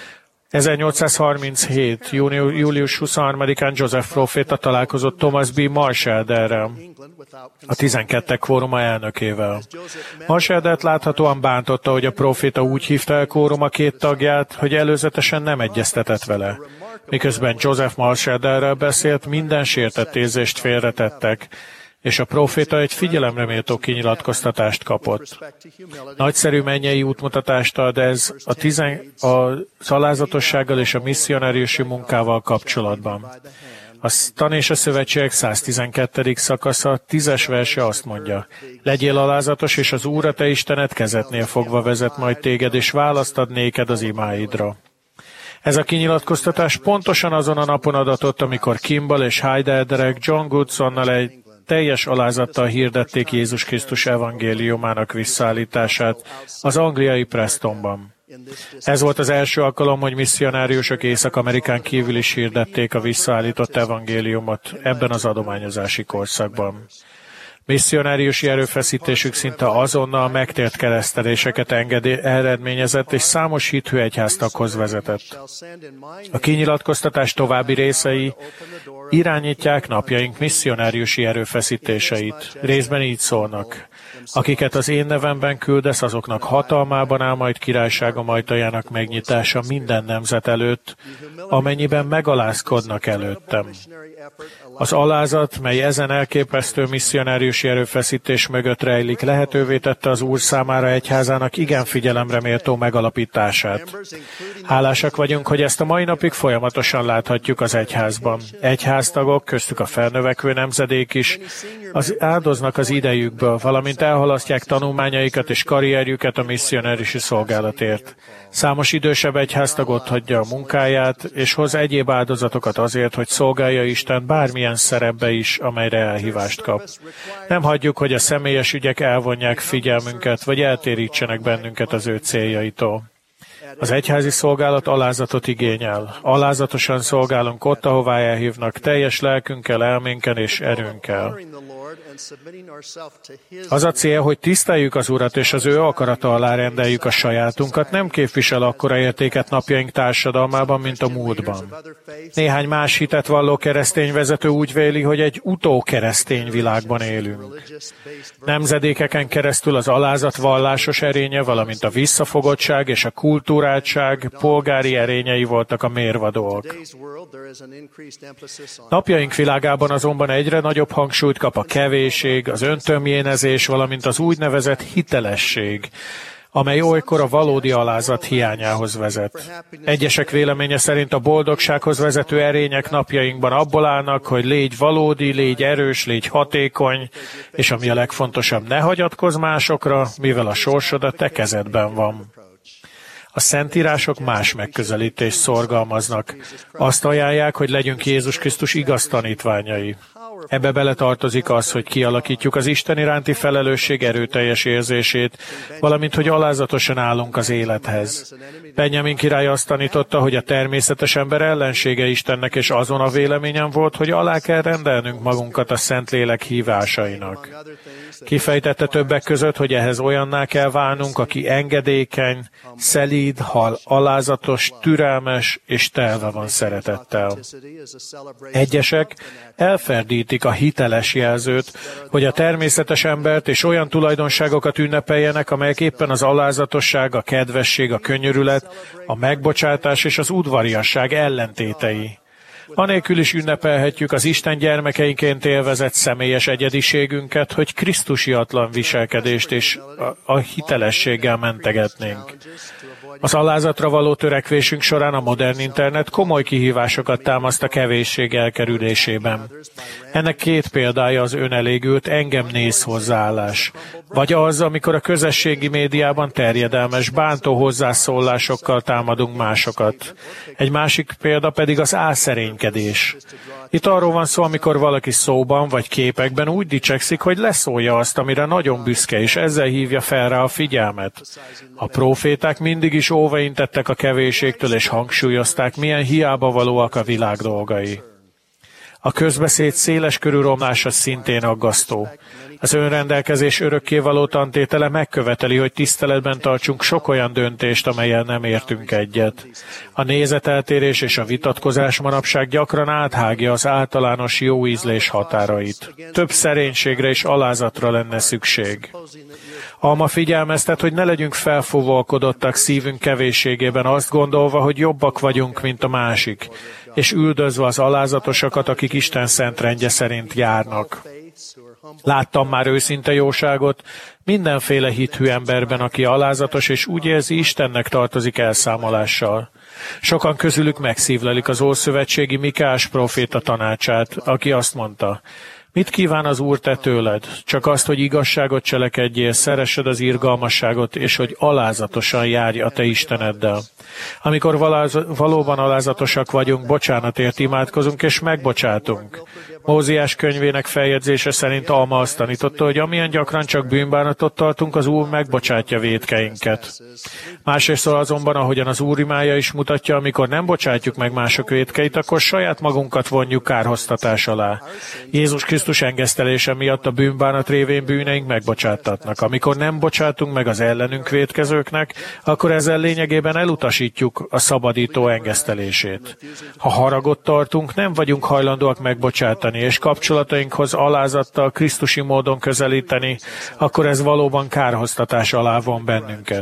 ezernyolcszázharminchét. július huszonharmadikán Joseph próféta találkozott Thomas B. Marshall-derrel, a tizenkettek kvóruma elnökével. Marshall-dert láthatóan bántotta, hogy a próféta úgy hívta el kvóruma két tagját, hogy előzetesen nem egyeztetett vele. Miközben Joseph Marshall-derrel beszélt, minden sértett érzést félretettek, és a próféta egy figyelemre méltó kinyilatkoztatást kapott. Nagyszerű mennyei útmutatást ad ez a tizen, az alázatossággal és a misszionáriusi munkával kapcsolatban. A Tan és a Szövetségek száztizenkettedik szakasza, tízes verse azt mondja: legyél alázatos, és az Úr a te Istened kezednél fogva vezet majd téged, és választ ad néked az imáidra. Ez a kinyilatkoztatás pontosan azon a napon adatott, amikor Kimball és Hyde elderek John Goodsonnal egy teljes alázattal hirdették Jézus Krisztus evangéliumának visszaállítását az angliai Prestonban. Ez volt az első alkalom, hogy misszionáriusok Észak-Amerikán kívül is hirdették a visszaállított evangéliumot ebben az adományozási korszakban. Misszionáriusi erőfeszítésük szinte azonnal megtért kereszteléseket engedé- eredményezett, és számos hithű egyháztaghoz vezetett. A kinyilatkoztatás további részei irányítják napjaink misszionáriusi erőfeszítéseit. Részben így szólnak: akiket az én nevemben küldesz, azoknak hatalmában áll majd királyságom ajtajának megnyitása minden nemzet előtt, amennyiben megalázkodnak előttem. Az alázat, mely ezen elképesztő misszionárius óriási erőfeszítés mögött rejlik, lehetővé tette az Úr számára egyházának igen figyelemre méltó megalapítását. Hálásak vagyunk, hogy ezt a mai napig folyamatosan láthatjuk az egyházban. Egyháztagok, köztük a felnövekvő nemzedék is, az áldoznak az idejükből, valamint elhalasztják tanulmányaikat és karrierjüket a misszionárisi szolgálatért. Számos idősebb egyháztag otthagyja a munkáját, és hoz egyéb áldozatokat azért, hogy szolgálja Isten bármilyen szerepbe is, amelyre elhívást kap. Nem hagyjuk, hogy a személyes ügyek elvonják figyelmünket, vagy eltérítsenek bennünket az ő céljaitól. Az egyházi szolgálat alázatot igényel. Alázatosan szolgálunk ott, ahová elhívnak, teljes lelkünkkel, elménkkel és erőnkkel. Az a cél, hogy tiszteljük az Urat, és az ő akarata alá rendeljük a sajátunkat, nem képvisel akkora értéket napjaink társadalmában, mint a múltban. Néhány más hitet valló keresztény vezető úgy véli, hogy egy utókeresztény világban élünk. Nemzedékeken keresztül az alázat vallásos erénye, valamint a visszafogottság és a kultúráltság polgári erényei voltak a mérvadóak. Napjaink világában azonban egyre nagyobb hangsúlyt kap a kevéség, az öntömjénezés, valamint az úgynevezett hitelesség, amely olykor a valódi alázat hiányához vezet. Egyesek véleménye szerint a boldogsághoz vezető erények napjainkban abból állnak, hogy légy valódi, légy erős, légy hatékony, és ami a legfontosabb, ne hagyatkozz másokra, mivel a sorsod a te kezedben van. A szentírások más megközelítést szorgalmaznak. Azt ajánlják, hogy legyünk Jézus Krisztus igaz tanítványai. Ebbe beletartozik az, hogy kialakítjuk az Isten iránti felelősség erőteljes érzését, valamint, hogy alázatosan állunk az élethez. Benjamin király azt tanította, hogy a természetes ember ellensége Istennek, és azon a véleményen volt, hogy alá kell rendelnünk magunkat a Szentlélek hívásainak. Kifejtette többek között, hogy ehhez olyanná kell válnunk, aki engedékeny, szelíd, hal, alázatos, türelmes és telve van szeretettel. Egyesek elferdítik a hiteles jelzőt, hogy a természetes embert és olyan tulajdonságokat ünnepeljenek, amelyek éppen az alázatosság, a kedvesség, a könyörület, a megbocsátás és az udvariasság ellentétei. Anélkül is ünnepelhetjük az Isten gyermekeinként élvezett személyes egyediségünket, hogy krisztusiatlan viselkedést és a, a hitelességgel mentegetnénk. Az alázatra való törekvésünk során a modern internet komoly kihívásokat támaszt a kevésség elkerülésében. Ennek két példája az önelégült engem néz hozzáállás, vagy az, amikor a közösségi médiában terjedelmes, bántó hozzászólásokkal támadunk másokat. Egy másik példa pedig az álszerénykedés. Itt arról van szó, amikor valaki szóban vagy képekben úgy dicsekszik, hogy leszólja azt, amire nagyon büszke, és ezzel hívja fel rá a figyelmet. A próféták mindig is óvaintettek a kevésségtől, és hangsúlyozták, milyen hiába valóak a világ dolgai. A közbeszéd széles körű romlása szintén aggasztó. Az önrendelkezés örökkévaló tantétele megköveteli, hogy tiszteletben tartsunk sok olyan döntést, amellyel nem értünk egyet. A nézeteltérés és a vitatkozás manapság gyakran áthágja az általános jó ízlés határait. Több szerénységre és alázatra lenne szükség. Alma figyelmeztet, hogy ne legyünk felfúvolkodottak szívünk kevésségében, azt gondolva, hogy jobbak vagyunk, mint a másik, és üldözve az alázatosakat, akik Isten szent rendje szerint járnak. Láttam már őszinte jóságot mindenféle hithű emberben, aki alázatos, és úgy érzi, Istennek tartozik elszámolással. Sokan közülük megszívlelik az ószövetségi Mikáás próféta tanácsát, aki azt mondta: mit kíván az Úr te tőled? Csak azt, hogy igazságot cselekedjél, szeressed az irgalmasságot, és hogy alázatosan járj a te Isteneddel. Amikor valóban alázatosak vagyunk, bocsánatért imádkozunk, és megbocsátunk. Móziás könyvének feljegyzése szerint Alma azt tanította, hogy amilyen gyakran csak bűnbánatot tartunk, az Úr megbocsátja vétkeinket. Másrészt azonban, ahogyan az Úr imája is mutatja, amikor nem bocsátjuk meg mások vétkeit, akkor saját magunkat vonjuk kárhoztatás alá. Jézus Krisztus engesztelése miatt a bűnbánat révén bűneink megbocsátatnak. Amikor nem bocsátunk meg az ellenünk vétkezőknek, akkor ezzel lényegében elutasítjuk a szabadító engesztelését. Ha haragot tartunk, nem vagyunk hajlandóak megbocsátani, és kapcsolatainkhoz alázattal, krisztusi módon közelíteni, akkor ez valóban kárhoztatás alá von bennünket.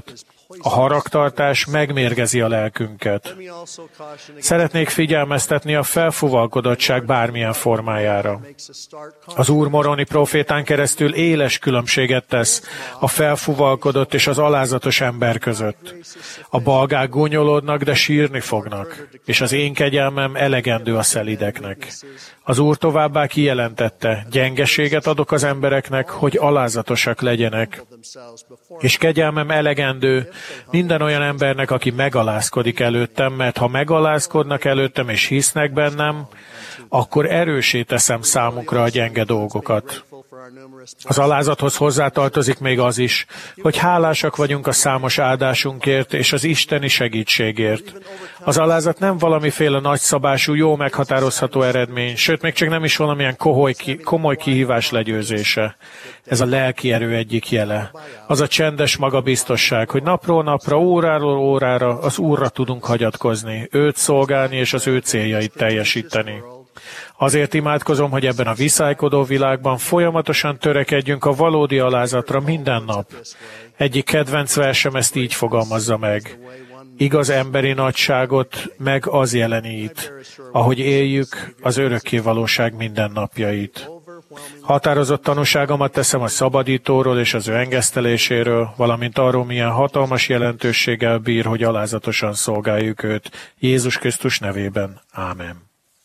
A haragtartás megmérgezi a lelkünket. Szeretnék figyelmeztetni a felfuvalkodottság bármilyen formájára. Az Úr moroni profétán keresztül éles különbséget tesz a felfuvalkodott és az alázatos ember között. A balgák gúnyolódnak, de sírni fognak, és az én kegyelmem elegendő a szelídeknek. Az Úr továbbá kijelentette, gyengeséget adok az embereknek, hogy alázatosak legyenek, és kegyelmem elegendő minden olyan embernek, aki megalázkodik előttem, mert ha megalázkodnak előttem és hisznek bennem, akkor erőssé teszem számukra a gyenge dolgokat. Az alázathoz hozzátartozik még az is, hogy hálásak vagyunk a számos áldásunkért és az isteni segítségért. Az alázat nem valamiféle nagyszabású, jó meghatározható eredmény, sőt, még csak nem is valamilyen komoly, komoly kihívás legyőzése. Ez a lelki erő egyik jele. Az a csendes magabiztosság, hogy napról napra, óráról órára az Úrra tudunk hagyatkozni, őt szolgálni és az ő céljait teljesíteni. Azért imádkozom, hogy ebben a viszálykodó világban folyamatosan törekedjünk a valódi alázatra minden nap. Egyik kedvenc versem ezt így fogalmazza meg. Igaz emberi nagyságot meg az jelenít, ahogy éljük az örökké valóság minden napjait. Határozott tanúságomat teszem a szabadítóról és az ő engeszteléséről, valamint arról, milyen hatalmas jelentőséggel bír, hogy alázatosan szolgáljuk őt. Jézus Krisztus nevében. Ámen.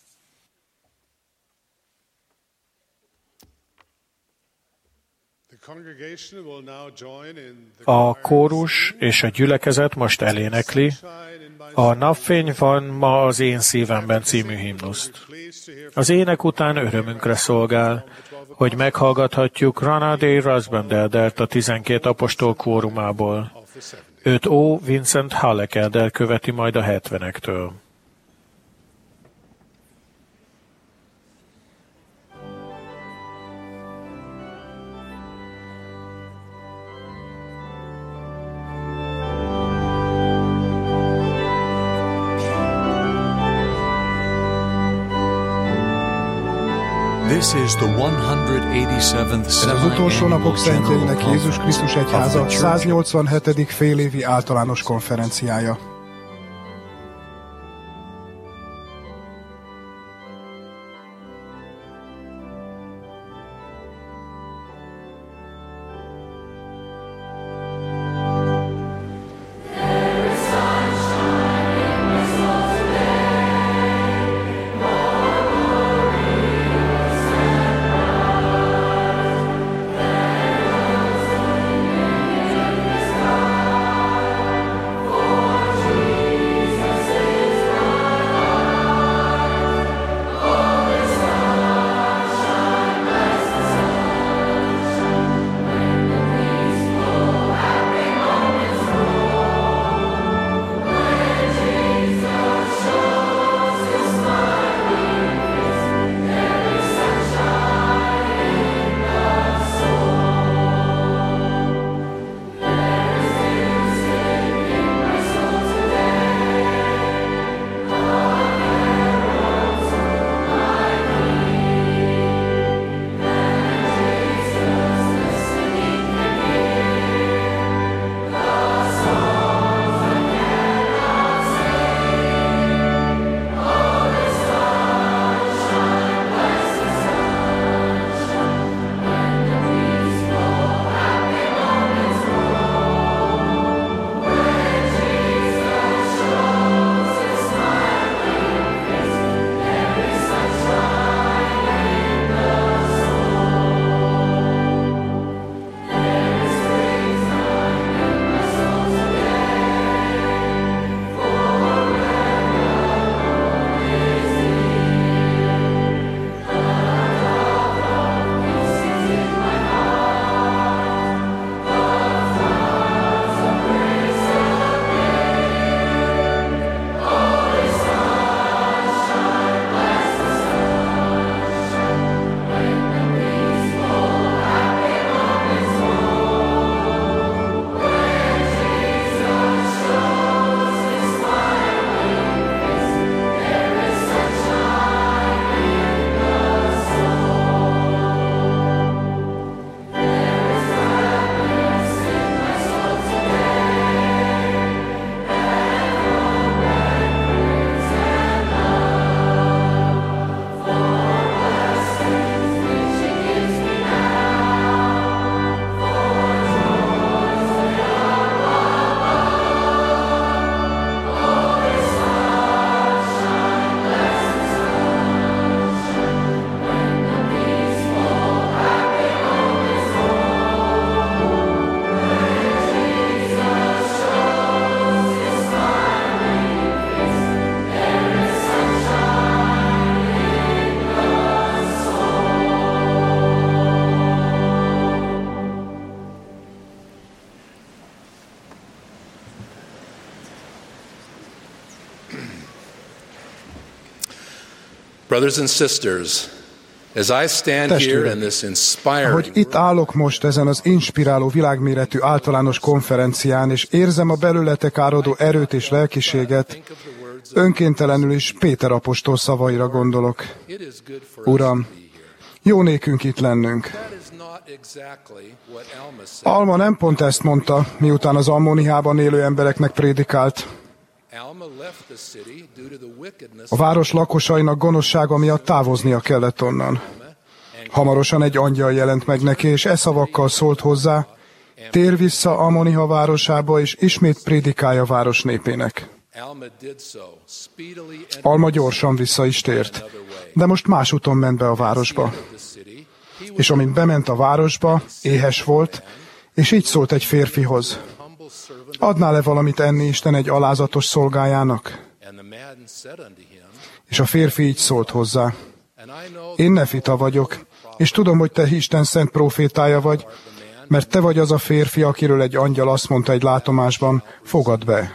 A kórus és a gyülekezet most elénekli a Napfény van ma az én szívemben című himnuszt. Az ének után örömünkre szolgál, hogy meghallgathatjuk Ranadé Rasbandeldert a tizenkét apostol kórumából. Őt Ó. Vincent Hallekelder követi majd a hetvenektől.
This is the one hundred eighty-seventh
Ez az utolsó napok szentjeinek Jézus Krisztus Egyháza száznyolcvanhetedik félévi általános konferenciája.
For Brothers and sisters, as I stand here in this inspiring,
ahogy itt állok most ezen az inspiráló világméretű általános konferencián, és érzem a belőletek áradó erőt és lelkiséget, önkéntelenül is Péter apostol szavaira gondolok. Uram, jó nékünk itt lennünk. Alma nem pont ezt mondta, miután az Ammóniában élő embereknek prédikált. A város lakosainak gonoszsága miatt távoznia kellett onnan. Hamarosan egy angyal jelent meg neki, és e szavakkal szólt hozzá: tér vissza Ammoniha városába, és ismét prédikálja város népének. Alma gyorsan vissza is tért, de most más úton ment be a városba. És amint bement a városba, éhes volt, és így szólt egy férfihoz: adnál-e valamit enni Isten egy alázatos szolgájának? És a férfi így szólt hozzá: én Nefita vagyok, és tudom, hogy te Isten szent prófétája vagy, mert te vagy az a férfi, akiről egy angyal azt mondta egy látomásban: fogadd be.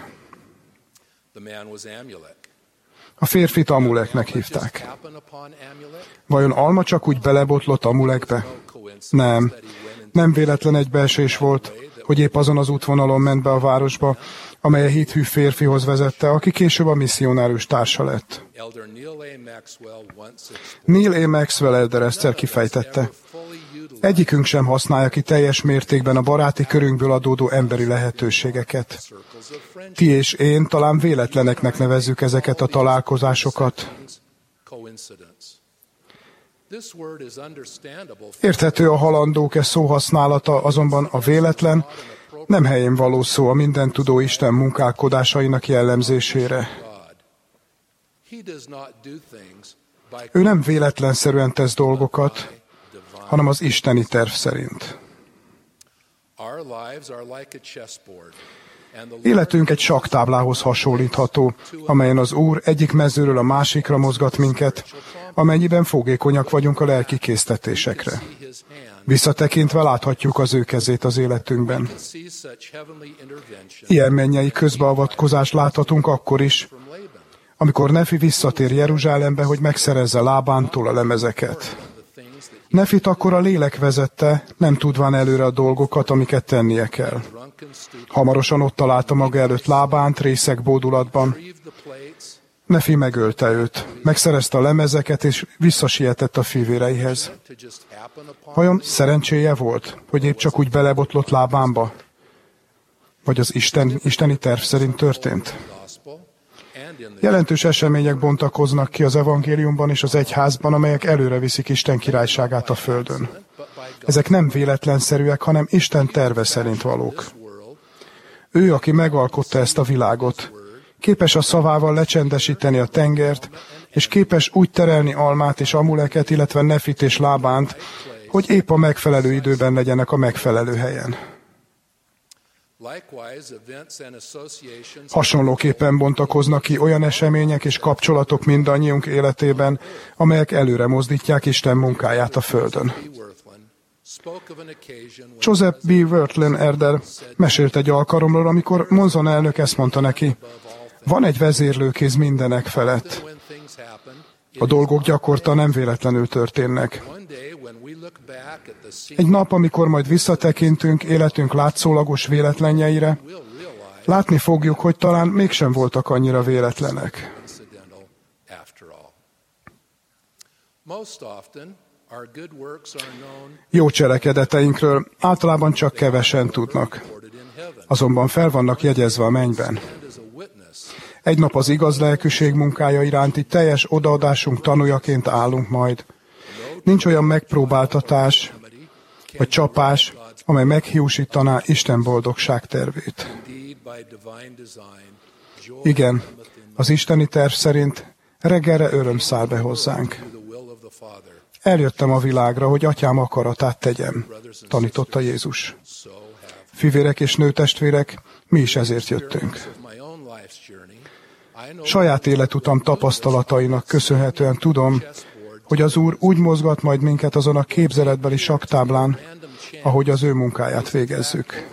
A férfit Amuleknek hívták. Vajon Alma csak úgy belebotlott Amulekbe? Nem. Nem véletlen egybeesés volt, hogy épp azon az útvonalon ment be a városba, amely a hithű férfihoz vezette, aki később a misszionárius társa lett. Neil A. Maxwell elder egyszer kifejtette: egyikünk sem használja ki teljes mértékben a baráti körünkből adódó emberi lehetőségeket. Ti és én talán véletleneknek nevezzük ezeket a találkozásokat. Érthető a halandók e szó használata, azonban a véletlen nem helyén való szó a mindentudó Isten munkálkodásainak jellemzésére. Ő nem véletlenszerűen tesz dolgokat, hanem az isteni terv szerint. Életünk egy sakktáblához hasonlítható, amelyen az Úr egyik mezőről a másikra mozgat minket, amennyiben fogékonyak vagyunk a lelki késztetésekre. Visszatekintve láthatjuk az ő kezét az életünkben. Ilyen mennyei közbeavatkozást láthatunk akkor is, amikor Nefi visszatér Jeruzsálembe, hogy megszerezze Lábántól a lemezeket. Nefit akkor a lélek vezette, nem tudván előre a dolgokat, amiket tennie kell. Hamarosan ott találta maga előtt Lábánt részeg bódulatban. Nefi megölte őt, megszerezte a lemezeket, és visszasietett a fivéreihez. Vajon szerencséje volt, hogy épp csak úgy belebotlott Lábánba? Vagy az Isten, isteni terv szerint történt? Jelentős események bontakoznak ki az evangéliumban és az egyházban, amelyek előre viszik Isten királyságát a földön. Ezek nem véletlenszerűek, hanem Isten terve szerint valók. Ő, aki megalkotta ezt a világot, képes a szavával lecsendesíteni a tengert, és képes úgy terelni Almát és Amuleket, illetve Nefit és Lábánt, hogy épp a megfelelő időben legyenek a megfelelő helyen. Hasonlóképpen bontakoznak ki olyan események és kapcsolatok mindannyiunk életében, amelyek előre mozdítják Isten munkáját a földön. Joseph B. Wirthlin Elder mesélt egy alkalomról, amikor Monson elnök ezt mondta neki: van egy vezérlőkéz mindenek felett. A dolgok gyakorta nem véletlenül történnek. Egy nap, amikor majd visszatekintünk életünk látszólagos véletlenjeire, látni fogjuk, hogy talán mégsem voltak annyira véletlenek. Jó cselekedeteinkről általában csak kevesen tudnak. Azonban fel vannak jegyezve a mennyben. Egy nap az igaz lelkűség munkája iránti teljes odaadásunk tanújaként állunk majd. Nincs olyan megpróbáltatás vagy csapás, amely meghiúsítaná Isten boldogság tervét. Igen, az isteni terv szerint reggelre öröm száll be hozzánk. Eljöttem a világra, hogy atyám akaratát tegyem, tanította Jézus. Fivérek és nőtestvérek, mi is ezért jöttünk. Saját életutam tapasztalatainak köszönhetően tudom, hogy az Úr úgy mozgat majd minket azon a képzeletbeli sakktáblán, ahogy az ő munkáját végezzük.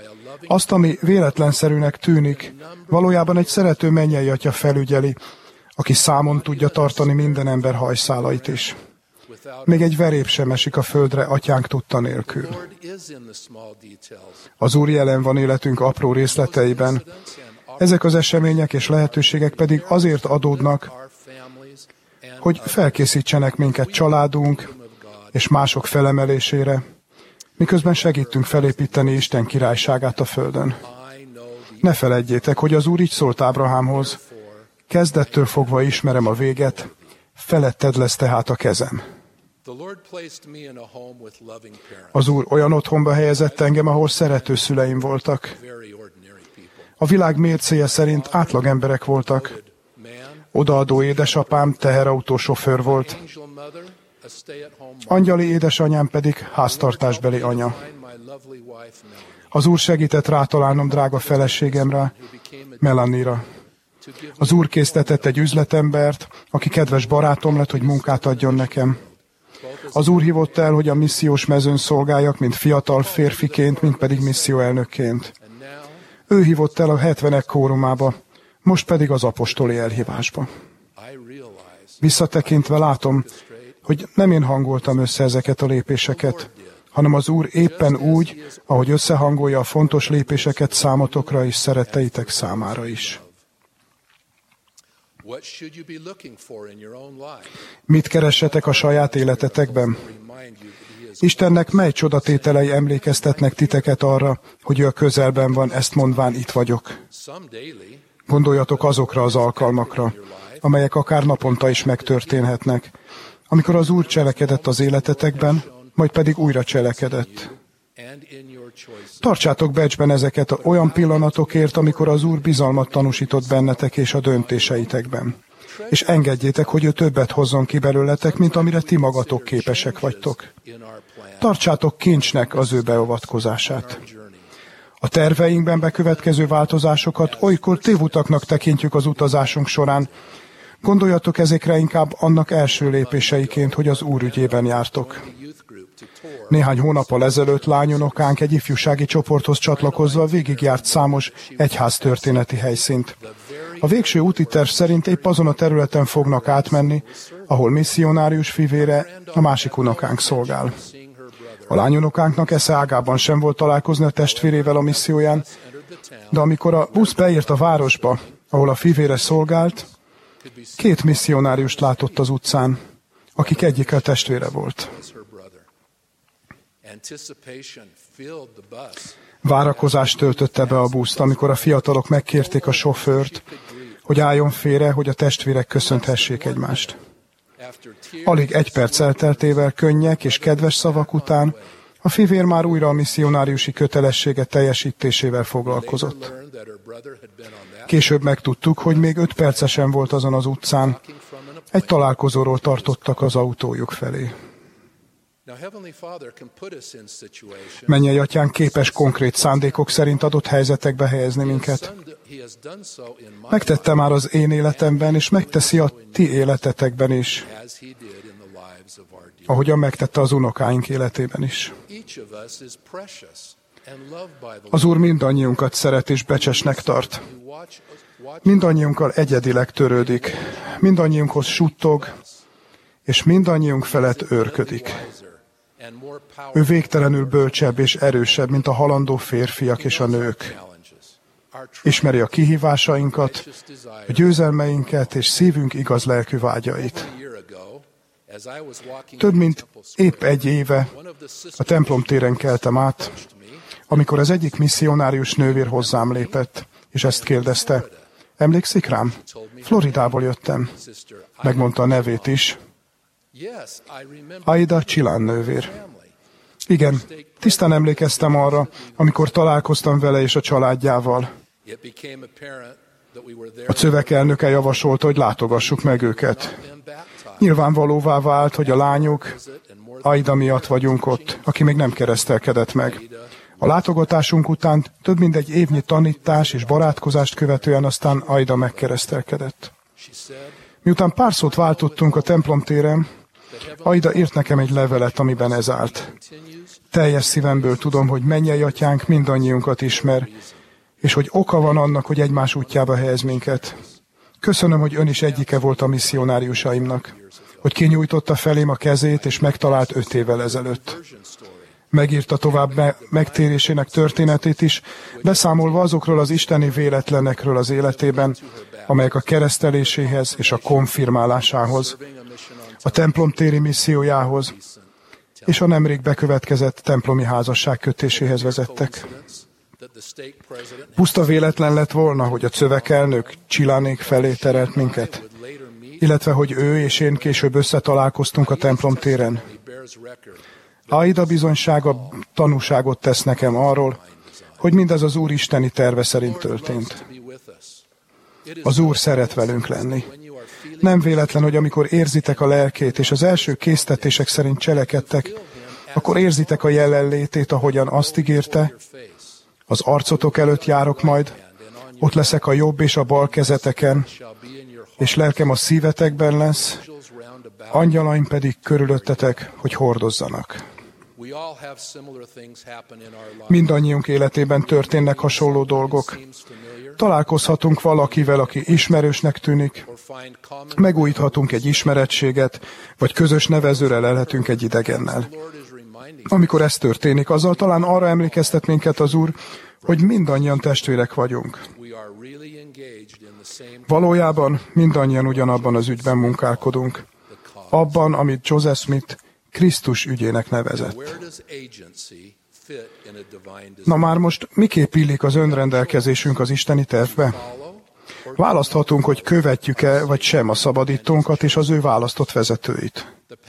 Azt, ami véletlenszerűnek tűnik, valójában egy szerető mennyei atya felügyeli, aki számon tudja tartani minden ember hajszálait is. Még egy verép sem esik a földre atyánk tudta nélkül. Az Úr jelen van életünk apró részleteiben. Ezek az események és lehetőségek pedig azért adódnak, hogy felkészítsenek minket családunk és mások felemelésére, miközben segítünk felépíteni Isten királyságát a földön. Ne feledjétek, hogy az Úr így szólt Ábrahámhoz, kezdettől fogva ismerem a véget, feletted lesz tehát a kezem. Az Úr olyan otthonba helyezett engem, ahol szerető szüleim voltak. A világ mércéje szerint átlag emberek voltak. Odaadó édesapám teherautósofőr volt. Angyali édesanyám pedig háztartásbeli anya. Az Úr segített rátalálnom drága feleségemre, Melanie-ra. Az Úr késztetett egy üzletembert, aki kedves barátom lett, hogy munkát adjon nekem. Az Úr hívott el, hogy a missziós mezőn szolgáljak, mint fiatal férfiként, mint pedig misszióelnökként. Ő hívott el a hetvenek kórumába, most pedig az apostoli elhívásba. Visszatekintve látom, hogy nem én hangoltam össze ezeket a lépéseket, hanem az Úr éppen úgy, ahogy összehangolja a fontos lépéseket számotokra és szeretteitek számára is. Mit keressetek a saját életetekben? Istennek mely csodatételei emlékeztetnek titeket arra, hogy ő a közelben van, ezt mondván itt vagyok? Gondoljatok azokra az alkalmakra, amelyek akár naponta is megtörténhetnek, amikor az Úr cselekedett az életetekben, majd pedig újra cselekedett. Tartsátok becsben ezeket a olyan pillanatokért, amikor az Úr bizalmat tanúsított bennetek és a döntéseitekben. És engedjétek, hogy ő többet hozzon ki belőletek, mint amire ti magatok képesek vagytok. Tartsátok kincsnek az ő beavatkozását. A terveinkben bekövetkező változásokat olykor tévutaknak tekintjük az utazásunk során. Gondoljatok ezekre inkább annak első lépéseiként, hogy az Úr ügyében jártok. Néhány hónappal ezelőtt lányunokánk egy ifjúsági csoporthoz csatlakozva végigjárt számos egyháztörténeti helyszínt. A végső úti terv szerint épp azon a területen fognak átmenni, ahol misszionárius fivére, a másik unokánk szolgál. A lányunokánknak esze ágában sem volt találkozni a testvérével a misszióján, de amikor a busz beért a városba, ahol a fivére szolgált, két misszionáriust látott az utcán, akik egyikkel testvére volt. Várakozás töltötte be a buszt, amikor a fiatalok megkérték a sofőrt, hogy álljon félre, hogy a testvérek köszönthessék egymást. Alig egy perc elteltével könnyek és kedves szavak után a fivér már újra a misszionáriusi kötelessége teljesítésével foglalkozott. Később megtudtuk, hogy még öt percesen volt azon az utcán. Egy találkozóról tartottak az autójuk felé. Mennyei atyánk képes konkrét szándékok szerint adott helyzetekbe helyezni minket. Megtette már az én életemben, és megteszi a ti életetekben is, ahogyan megtette az unokáink életében is. Az Úr mindannyiunkat szeret és becsesnek tart. Mindannyiunkkal egyedileg törődik, mindannyiunkhoz suttog, és mindannyiunk felett őrködik. Ő végtelenül bölcsebb és erősebb, mint a halandó férfiak és a nők. Ismeri a kihívásainkat, a győzelmeinket és szívünk igaz lelkű vágyait. Több mint épp egy éve a templom téren keltem át, amikor az egyik misszionárius nővér hozzám lépett, és ezt kérdezte: emlékszik rám? Floridából jöttem. Megmondta a nevét is. Aida Csilán nővér. Igen, tisztán emlékeztem arra, amikor találkoztam vele és a családjával. A cövek elnöke javasolta, hogy látogassuk meg őket. Nyilvánvalóvá vált, hogy a lányuk Aida miatt vagyunk ott, aki még nem keresztelkedett meg. A látogatásunk után több mint egy évnyi tanítás és barátkozást követően aztán Aida megkeresztelkedett. Miután pár szót váltottunk a templom téren, Aida írt nekem egy levelet, amiben ez állt. Teljes szívemből tudom, hogy mennyei atyánk mindannyiunkat ismer, és hogy oka van annak, hogy egymás útjába helyez minket. Köszönöm, hogy ön is egyike volt a misszionáriusaimnak, hogy kinyújtotta felém a kezét, és megtalált öt évvel ezelőtt. Megírta tovább me- megtérésének történetét is, beszámolva azokról az isteni véletlenekről az életében, amelyek a kereszteléséhez és a konfirmálásához, a templom téri missziójához és a nemrég bekövetkezett templomi házasság kötéséhez vezettek. Puszta véletlen lett volna, hogy a cövekelnök Csilánék felé terelt minket, illetve hogy ő és én később összetalálkoztunk a templom téren. Aida bizonysága tanúságot tesz nekem arról, hogy mindez az Úr isteni terve szerint történt. Az Úr szeret velünk lenni. Nem véletlen, hogy amikor érzitek a lelkét, és az első késztetések szerint cselekedtek, akkor érzitek a jelenlétét, ahogyan azt ígérte, az arcotok előtt járok majd, ott leszek a jobb és a bal kezeteken, és lelkem a szívetekben lesz, angyalaim pedig körülöttetek, hogy hordozzanak. Mindannyiunk életében történnek hasonló dolgok. Találkozhatunk valakivel, aki ismerősnek tűnik, megújíthatunk egy ismerettséget, vagy közös nevezőre lelhetünk egy idegennel. Amikor ez történik, azzal talán arra emlékeztet minket az Úr, hogy mindannyian testvérek vagyunk. Valójában mindannyian ugyanabban az ügyben munkálkodunk. Abban, amit Joseph Smith Krisztus ügyének nevezett. Na már most miképp illik az önrendelkezésünk az isteni tervbe? Választhatunk, hogy követjük-e, vagy sem a szabadítónkat és az ő választott vezetőit.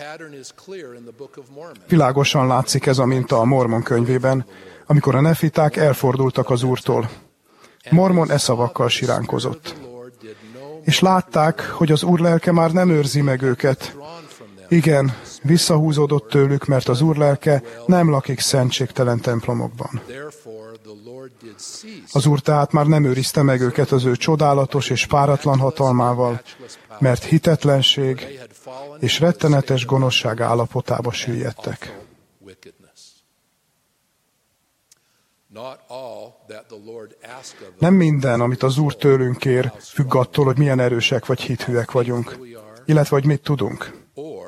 Világosan látszik ez a minta a Mormon könyvében, amikor a nefiták elfordultak az Úrtól. Mormon e szavakkal siránkozott. És látták, hogy az Úr lelke már nem őrzi meg őket. Igen, visszahúzódott tőlük, mert az Úr lelke nem lakik szentségtelen templomokban. Az Úr tehát már nem őrizte meg őket az ő csodálatos és páratlan hatalmával, mert hitetlenség és rettenetes gonoszság állapotába süllyedtek. Nem minden, amit az Úr tőlünk kér, függ attól, hogy milyen erősek vagy hithűek vagyunk, illetve hogy mit tudunk.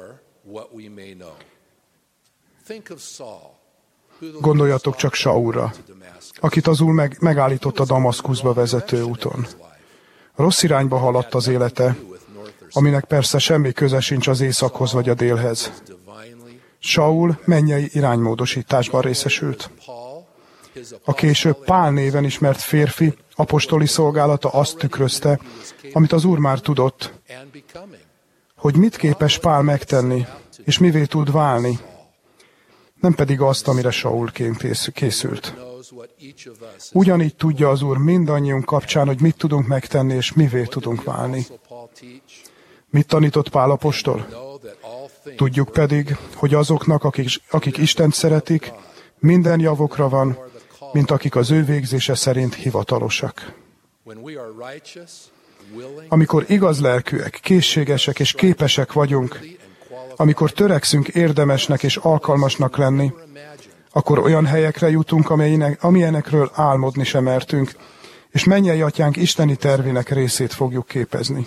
Gondoljatok csak Saulra, akit az Úr meg, megállított a Damaszkuszba vezető úton. Rossz irányba haladt az élete, aminek persze semmi köze sincs az északhoz vagy a délhez. Saul mennyei iránymódosításban részesült. A később Pál néven ismert férfi apostoli szolgálata azt tükrözte, amit az Úr már tudott, hogy mit képes Pál megtenni, és mivé tud válni, nem pedig azt, amire Saulként készült. Ugyanígy tudja az Úr mindannyiunk kapcsán, hogy mit tudunk megtenni, és mivé tudunk válni. Mit tanított Pál apostol? Tudjuk pedig, hogy azoknak, akik, akik Istent szeretik, minden javukra van, mint akik az ő végzése szerint hivatalosak. Amikor igaz lelkűek, készségesek és képesek vagyunk, amikor törekszünk érdemesnek és alkalmasnak lenni, akkor olyan helyekre jutunk, amilyenekről álmodni sem mertünk, és mennyei atyánk isteni tervének részét fogjuk képezni.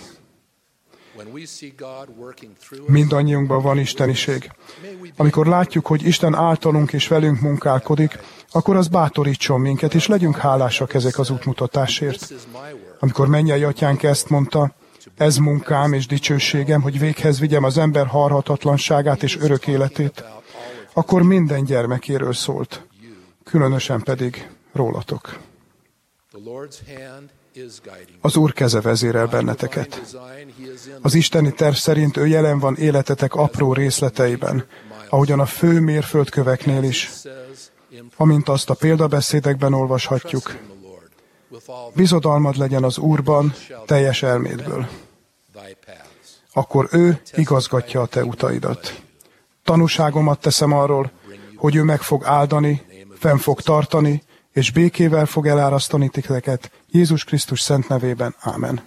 Mindannyiunkban van isteniség. Amikor látjuk, hogy Isten általunk és velünk munkálkodik, akkor az bátorítson minket, és legyünk hálásak ezek az útmutatásért. Amikor mennyei atyánk ezt mondta, ez munkám és dicsőségem, hogy véghez vigyem az ember harhatatlanságát és örök életét, akkor minden gyermekéről szólt, különösen pedig rólatok. Az Úr keze vezérel benneteket. Az isteni terv szerint ő jelen van életetek apró részleteiben, ahogyan a fő mérföldköveknél is, amint azt a példabeszédekben olvashatjuk. Bizodalmad legyen az Úrban teljes elmédből. Akkor ő igazgatja a te utaidat. Tanúságomat teszem arról, hogy ő meg fog áldani, fenn fog tartani, és békével fog elárasztani titeket Jézus Krisztus szent nevében. Ámen.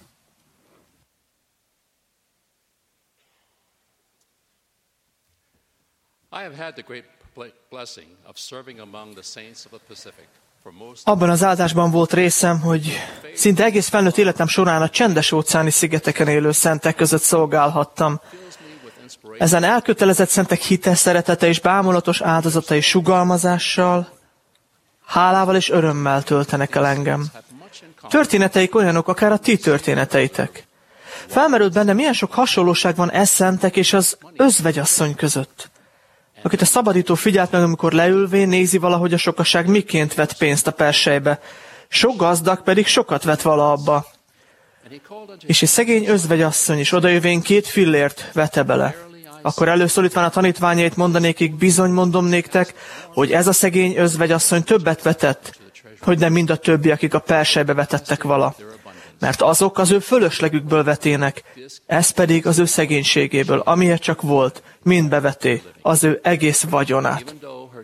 I have had the great blessing of serving among the saints of the Pacific.
Abban az áldásban volt részem, hogy szinte egész felnőtt életem során a csendes óceáni szigeteken élő szentek között szolgálhattam. Ezen elkötelezett szentek hite, szeretete és bámulatos áldozatai sugalmazással, hálával és örömmel töltenek el engem. Történeteik olyanok, akár a ti történeteitek. Felmerült benne, milyen sok hasonlóság van e szentek és az özvegyasszony között, akit a szabadító figyelt meg, amikor leülvén nézi valahogy a sokaság miként vett pénzt a persejbe. Sok gazdag pedig sokat vett vala abba. És egy szegény özvegyasszony is odajövén két fillért vette bele. Akkor előszólítván a tanítványait mondanékig, bizony mondom néktek, hogy ez a szegény özvegyasszony többet vetett, hogy nem mind a többi, akik a persejbe vetettek vala. Mert azok az ő fölöslegükből vetének, ez pedig az ő szegénységéből, amiért csak volt, mind beveté, az ő egész vagyonát.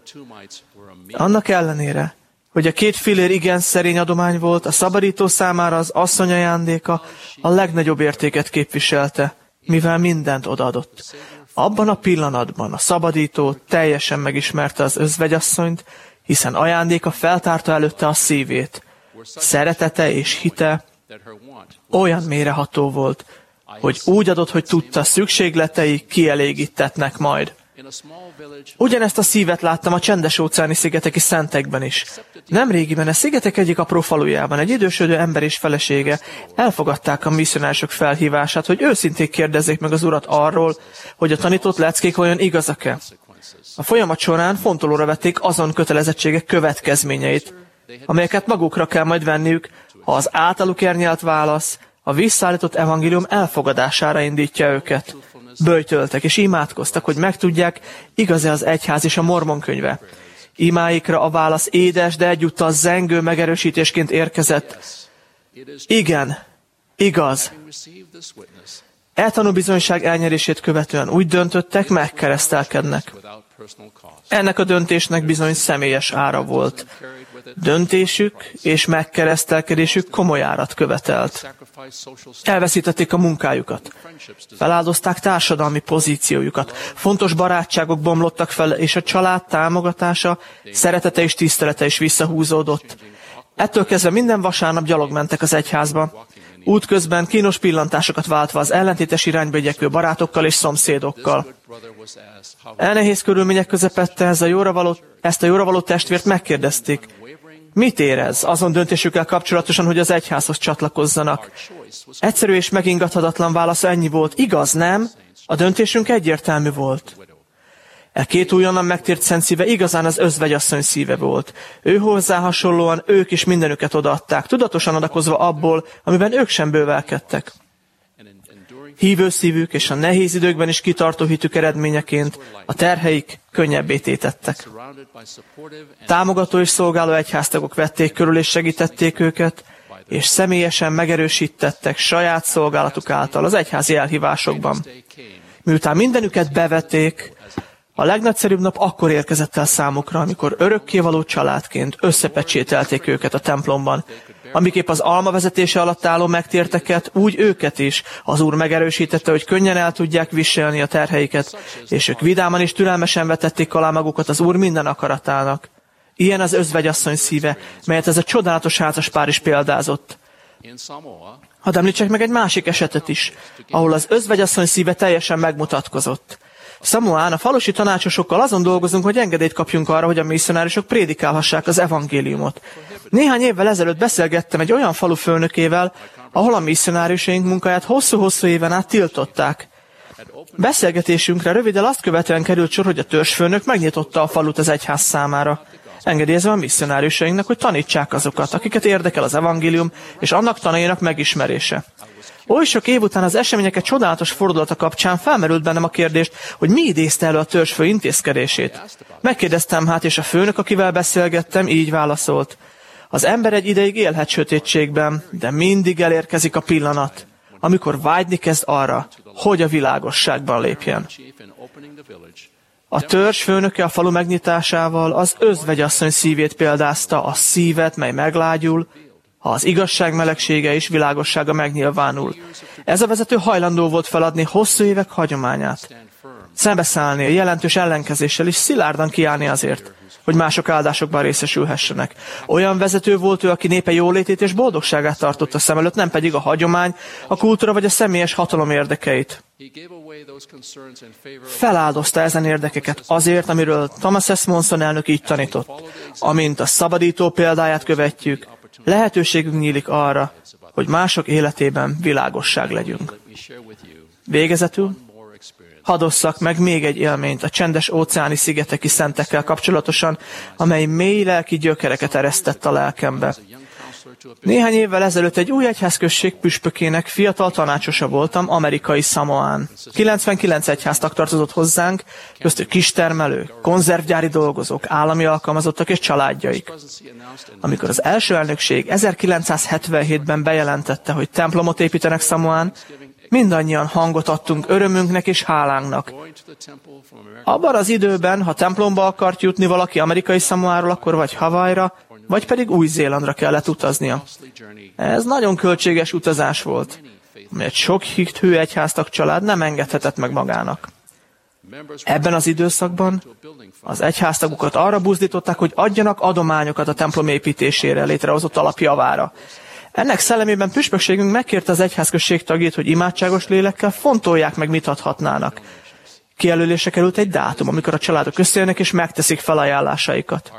Annak ellenére, hogy a két fillér igen szerény adomány volt, a szabadító számára az asszony ajándéka a legnagyobb értéket képviselte, mivel mindent odaadott. Abban a pillanatban a szabadító teljesen megismerte az özvegyasszonyt, hiszen ajándéka feltárta előtte a szívét. Szeretete és hite olyan mélyreható volt, hogy úgy adott, hogy tudta, szükségletei kielégítetnek majd. Ugyanezt a szívet láttam a csendes óceáni szigeteki szentekben is. Nemrégiben a szigetek egyik apró falujában egy idősödő ember és felesége elfogadták a misszionárisok felhívását, hogy őszintén kérdezzék meg az urat arról, hogy a tanított leckék olyan igazak-e. A folyamat során fontolóra vették azon kötelezettségek következményeit, amelyeket magukra kell majd venniük, ha az általuk elnyelt válasz a visszaállított evangélium elfogadására indítja őket. Böjtöltek és imádkoztak, hogy megtudják, igaz-e az egyház és a mormon könyve. Imáikra a válasz édes, de egyúttal zengő megerősítésként érkezett. Igen, igaz. E tanúbizonyság elnyerését követően úgy döntöttek, megkeresztelkednek. Ennek a döntésnek bizony személyes ára volt. Döntésük és megkeresztelkedésük komoly árat követelt. Elveszítették a munkájukat. Feláldozták társadalmi pozíciójukat. Fontos barátságok bomlottak fel, és a család támogatása, szeretete és tisztelete is visszahúzódott. Ettől kezdve minden vasárnap gyalog mentek az egyházba. Útközben kínos pillantásokat váltva az ellentétes irányba igyekvő barátokkal és szomszédokkal. Elnehéz körülmények közepette ez a jóra való, ezt a jóra való testvért megkérdezték. Mit érez azon döntésükkel kapcsolatosan, hogy az egyházhoz csatlakozzanak? Egyszerű és megingathatatlan válasz ennyi volt. Igaz, nem? A döntésünk egyértelmű volt. E két újonnan megtért szent szíve igazán az özvegyasszony szíve volt. Ő hozzá hasonlóan ők is mindenüket odaadták, tudatosan adakozva abból, amiben ők sem bővelkedtek. Hívő szívük és a nehéz időkben is kitartó hitük eredményeként a terheik könnyebbé tétettek. Támogató és szolgáló egyháztagok vették körül és segítették őket, és személyesen megerősítettek saját szolgálatuk által az egyházi elhívásokban. Miután mindenüket bevették, a legnagyszerűbb nap akkor érkezett el számukra, amikor örökkévaló családként összepecsételték őket a templomban, amiképp az alma vezetése alatt álló megtérteket, úgy őket is az Úr megerősítette, hogy könnyen el tudják viselni a terheiket, és ők vidáman és türelmesen vetették alá magukat az Úr minden akaratának. Ilyen az özvegyasszony szíve, melyet ez a csodálatos házaspár is példázott. Hadd említsek meg egy másik esetet is, ahol az özvegyasszony szíve teljesen megmutatkozott. Szamoán a falusi tanácsosokkal azon dolgozunk, hogy engedélyt kapjunk arra, hogy a misszionárisok prédikálhassák az evangéliumot. Néhány évvel ezelőtt beszélgettem egy olyan falu főnökével, ahol a misszionárisaink munkáját hosszú-hosszú éven át tiltották. Beszélgetésünkre röviddel azt követően került sor, hogy a törzsfőnök megnyitotta a falut az egyház számára, engedélyezve a misszionárisainknak, hogy tanítsák azokat, akiket érdekel az evangélium, és annak tanainak megismerése. Oly sok év után az eseményeket csodálatos fordulata kapcsán felmerült bennem a kérdést, hogy mi idézte elő a törzsfő intézkedését. Megkérdeztem hát, és a főnök, akivel beszélgettem, így válaszolt. Az ember egy ideig élhet sötétségben, de mindig elérkezik a pillanat, amikor vágyni kezd arra, hogy a világosságban lépjen. A törzs főnöke a falu megnyitásával az özvegyasszony szívét példázta, a szívet, mely meglágyul, ha az igazság melegsége és világossága megnyilvánul. Ez a vezető hajlandó volt feladni hosszú évek hagyományát. szembeszállni a jelentős ellenkezéssel, és szilárdan kiállni azért, hogy mások áldásokban részesülhessenek. Olyan vezető volt ő, aki népe jólétét és boldogságát tartotta szem előtt, nem pedig a hagyomány, a kultúra vagy a személyes hatalom érdekeit. Feláldozta ezen érdekeket azért, amiről Thomas S. Monson elnök így tanított. Amint a szabadító példáját követjük, lehetőségünk nyílik arra, hogy mások életében világosság legyünk. Végezetül, hadd osszak meg még egy élményt a csendes óceáni szigeteki szentekkel kapcsolatosan, amely mély lelki gyökereket eresztett a lelkembe. Néhány évvel ezelőtt egy új egyházközség püspökének fiatal tanácsosa voltam amerikai Samoán. kilencvenkilenc egyháztag tartozott hozzánk, köztük kistermelők, konzervgyári dolgozók, állami alkalmazottak és családjaik. Amikor az első elnökség ezerkilencszázhetvenhétben bejelentette, hogy templomot építenek Samoán, mindannyian hangot adtunk örömünknek és hálánknak. Abban az időben, ha templomba akart jutni valaki amerikai Samoáról, akkor vagy Hawaii-ra, vagy pedig Új-Zélandra kellett utaznia. Ez nagyon költséges utazás volt, amelyet sok hithű egyháztag család nem engedhetett meg magának. Ebben az időszakban az egyháztagokat arra buzdították, hogy adjanak adományokat a templom építésére létrehozott alapjavára. Ennek szellemében püspökségünk megkérte az egyházközség tagjait, hogy imádságos lélekkel fontolják meg, mit adhatnának. Kijelölésre került egy dátum, amikor a családok összejönnek és megteszik felajánlásaikat.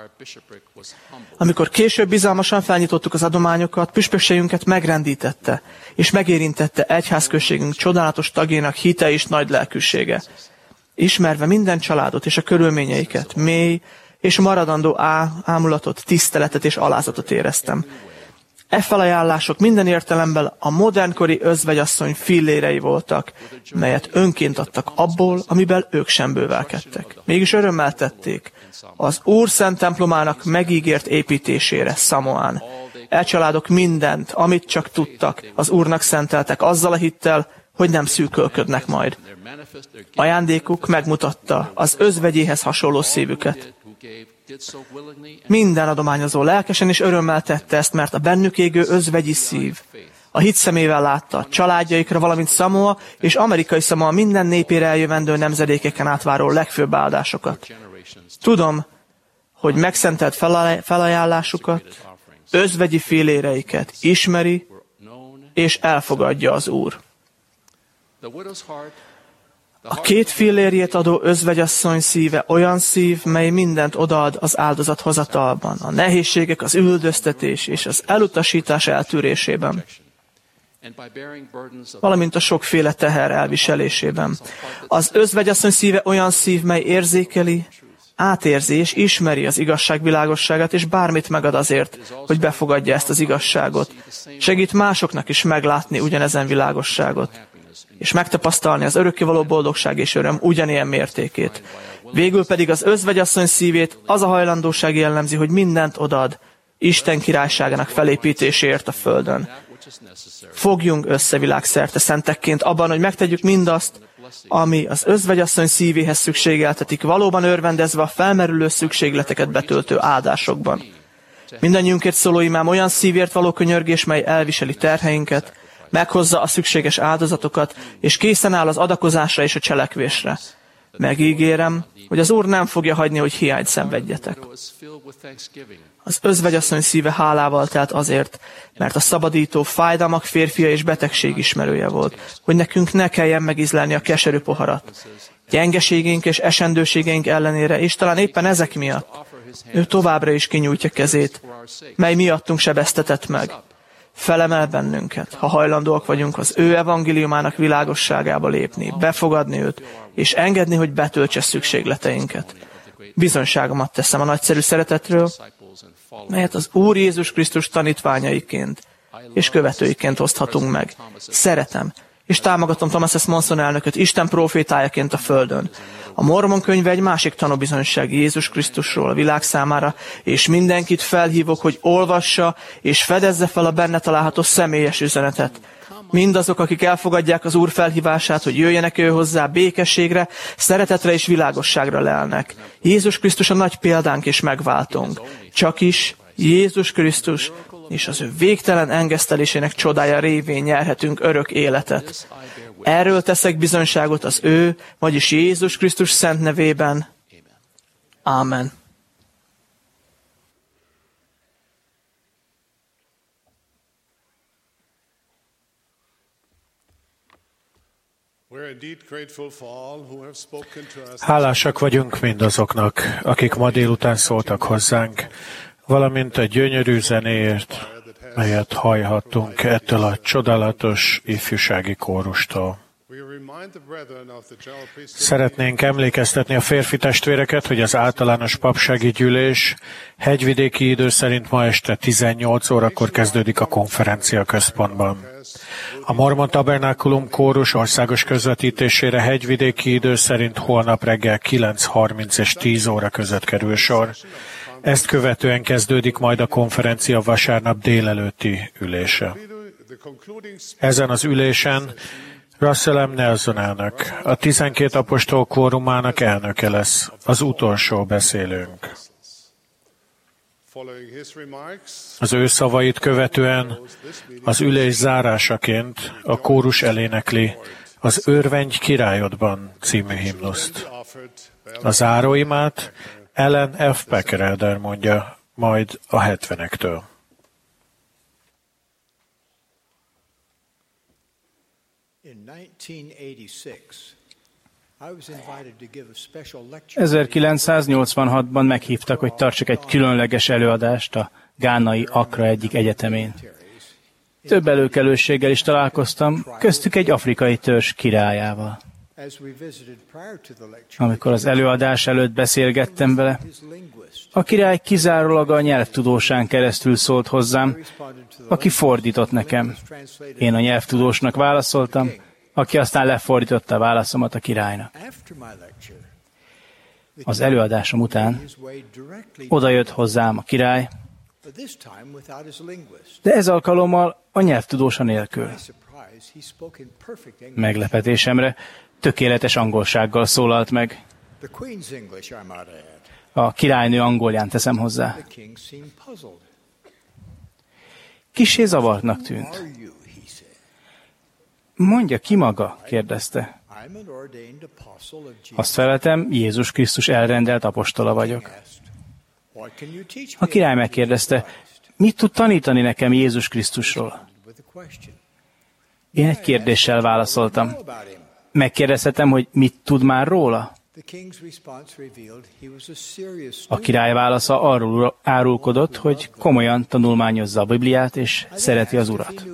Amikor később bizalmasan felnyitottuk az adományokat, püspökségünket megrendítette, és megérintette egyházközségünk csodálatos tagjainak hite és nagy lelkűsége. Ismerve minden családot és a körülményeiket, mély és maradandó á- ámulatot, tiszteletet és alázatot éreztem. E felajánlások minden értelemben a modernkori özvegyasszony fillérei voltak, melyet önként adtak abból, amiben ők sem bővelkedtek. Mégis örömmel tették az Úr szent templomának megígért építésére Samoán. E családok mindent, amit csak tudtak, az Úrnak szenteltek azzal a hittel, hogy nem szűkölködnek majd. Ajándékuk megmutatta az özvegyéhez hasonló szívüket. Minden adományozó lelkesen és örömmel tette ezt, mert a bennük égő özvegyi szív a hit szemével látta családjaikra, valamint Samoa és amerikai Samoa minden népére eljövendő nemzedékeken átváró legfőbb áldásokat. Tudom, hogy megszentelt felajánlásukat, özvegyi féléreiket ismeri és elfogadja az Úr. A két fillérjét adó özvegyasszony szíve olyan szív, mely mindent odaad az áldozathozatalban, a nehézségek, az üldöztetés és az elutasítás eltűrésében, valamint a sokféle teher elviselésében. Az özvegyasszony szíve olyan szív, mely érzékeli, átérzi és ismeri az igazság világosságát, és bármit megad azért, hogy befogadja ezt az igazságot. Segít másoknak is meglátni ugyanezen világosságot, és megtapasztalni az örökkévaló boldogság és öröm ugyanilyen mértékét. Végül pedig az özvegyasszony szívét az a hajlandóság jellemzi, hogy mindent odad Isten királyságának felépítéséért a földön. Fogjunk össze világszerte szentekként abban, hogy megtegyük mindazt, ami az özvegyasszony szívéhez szükségeltetik, valóban örvendezve a felmerülő szükségleteket betöltő áldásokban. Mindannyiunkért szóló imám olyan szívért való könyörgés, mely elviseli terheinket, meghozza a szükséges áldozatokat, és készen áll az adakozásra és a cselekvésre. Megígérem, hogy az Úr nem fogja hagyni, hogy hiányt szenvedjetek. Az özvegyasszony szíve hálával telt azért, mert a szabadító fájdalmak férfia és betegség ismerője volt, hogy nekünk ne kelljen megízlelni a keserű poharat. Gyengeségeink és esendőségeink ellenére, és talán éppen ezek miatt, ő továbbra is kinyújtja kezét, mely miattunk sebeztetett meg. Felemel bennünket, ha hajlandóak vagyunk az ő evangéliumának világosságába lépni, befogadni őt, és engedni, hogy betöltse szükségleteinket. Bizonyságomat teszem a nagyszerű szeretetről, melyet az Úr Jézus Krisztus tanítványaiként és követőiként oszthatunk meg. Szeretem, és támogatom Thomas S. Monson elnököt Isten prófétájaként a földön. A Mormon könyve egy másik tanúbizonyság Jézus Krisztusról a világ számára, és mindenkit felhívok, hogy olvassa és fedezze fel a benne található személyes üzenetet. Mindazok, akik elfogadják az Úr felhívását, hogy jöjjenek ő hozzá békességre, szeretetre és világosságra lelnek. Jézus Krisztus a nagy példánk és megváltónk. Csak is Jézus Krisztus és az ő végtelen engesztelésének csodája révén nyerhetünk örök életet. Erről teszek bizonyságot az ő, vagyis Jézus Krisztus szent nevében. Ámen.
Hálásak vagyunk mindazoknak, akik ma délután szóltak hozzánk, valamint a gyönyörű zenéért, melyet hallhattunk ettől a csodálatos ifjúsági kórustól. Szeretnénk emlékeztetni a férfi testvéreket, hogy az általános papsági gyűlés hegyvidéki idő szerint ma este tizennyolc órakor kezdődik a konferencia központban. A Mormon Tabernákulum kórus országos közvetítésére hegyvidéki idő szerint holnap reggel kilenc harminc és tíz óra között kerül sor. Ezt követően kezdődik majd a konferencia vasárnap délelőtti ülése. Ezen az ülésen Russell M. Nelson elnök, a tizenkét apostol kórumának elnöke lesz, az utolsó beszélőnk. Az ő szavait követően az ülés zárásaként a kórus elénekli az Örvendj királyodban című himnuszt. A záróimát Ellen F. Packerelder mondja majd a hetvenektől.
ezerkilencszáznyolcvanhatban meghívtak, hogy tartsak egy különleges előadást a gánai Accra egyik egyetemén. Több előkelősséggel is találkoztam, köztük egy afrikai törzs királyával. Amikor az előadás előtt beszélgettem vele, a király kizárólag a nyelvtudósán keresztül szólt hozzám, aki fordított nekem. Én a nyelvtudósnak válaszoltam, aki aztán lefordította a válaszomat a királynak. Az előadásom után odajött hozzám a király, de ez alkalommal a nyelvtudósa nélkül. Meglepetésemre tökéletes angolsággal szólalt meg. A királynő angolján teszem hozzá. Kissé zavartnak tűnt. Mondja ki maga, kérdezte. Azt feleltem, Jézus Krisztus elrendelt apostola vagyok. A király megkérdezte, mit tud tanítani nekem Jézus Krisztusról? Én egy kérdéssel válaszoltam. Megkérdezhetem, hogy mit tud már róla? A király válasza arról árulkodott, hogy komolyan tanulmányozza a Bibliát, és szereti az Urat.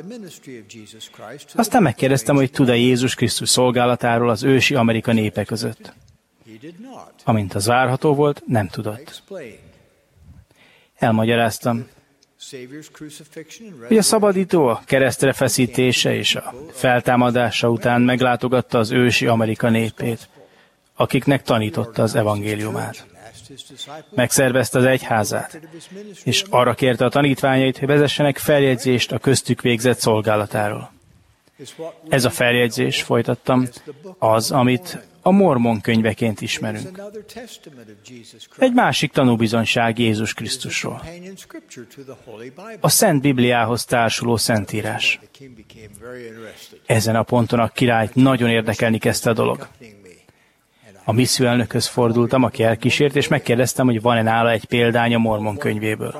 Aztán megkérdeztem, hogy tud-e Jézus Krisztus szolgálatáról az ősi Amerika népe között. Amint az várható volt, nem tudott. Elmagyaráztam, hogy a szabadító a keresztre feszítése és a feltámadása után meglátogatta az ősi Amerika népét, akiknek tanította az evangéliumát. Megszervezte az egyházát, és arra kérte a tanítványait, hogy vezessenek feljegyzést a köztük végzett szolgálatáról. Ez a feljegyzés, folytattam, az, amit a Mormon könyveként ismerünk. Egy másik tanúbizonyság Jézus Krisztusról. A Szent Bibliához társuló szentírás. Ezen a ponton a királyt nagyon érdekelni kezdte a dolog. A misszióelnökhöz fordultam, aki elkísért, és megkérdeztem, hogy van-e nála egy példány a Mormon könyvéből.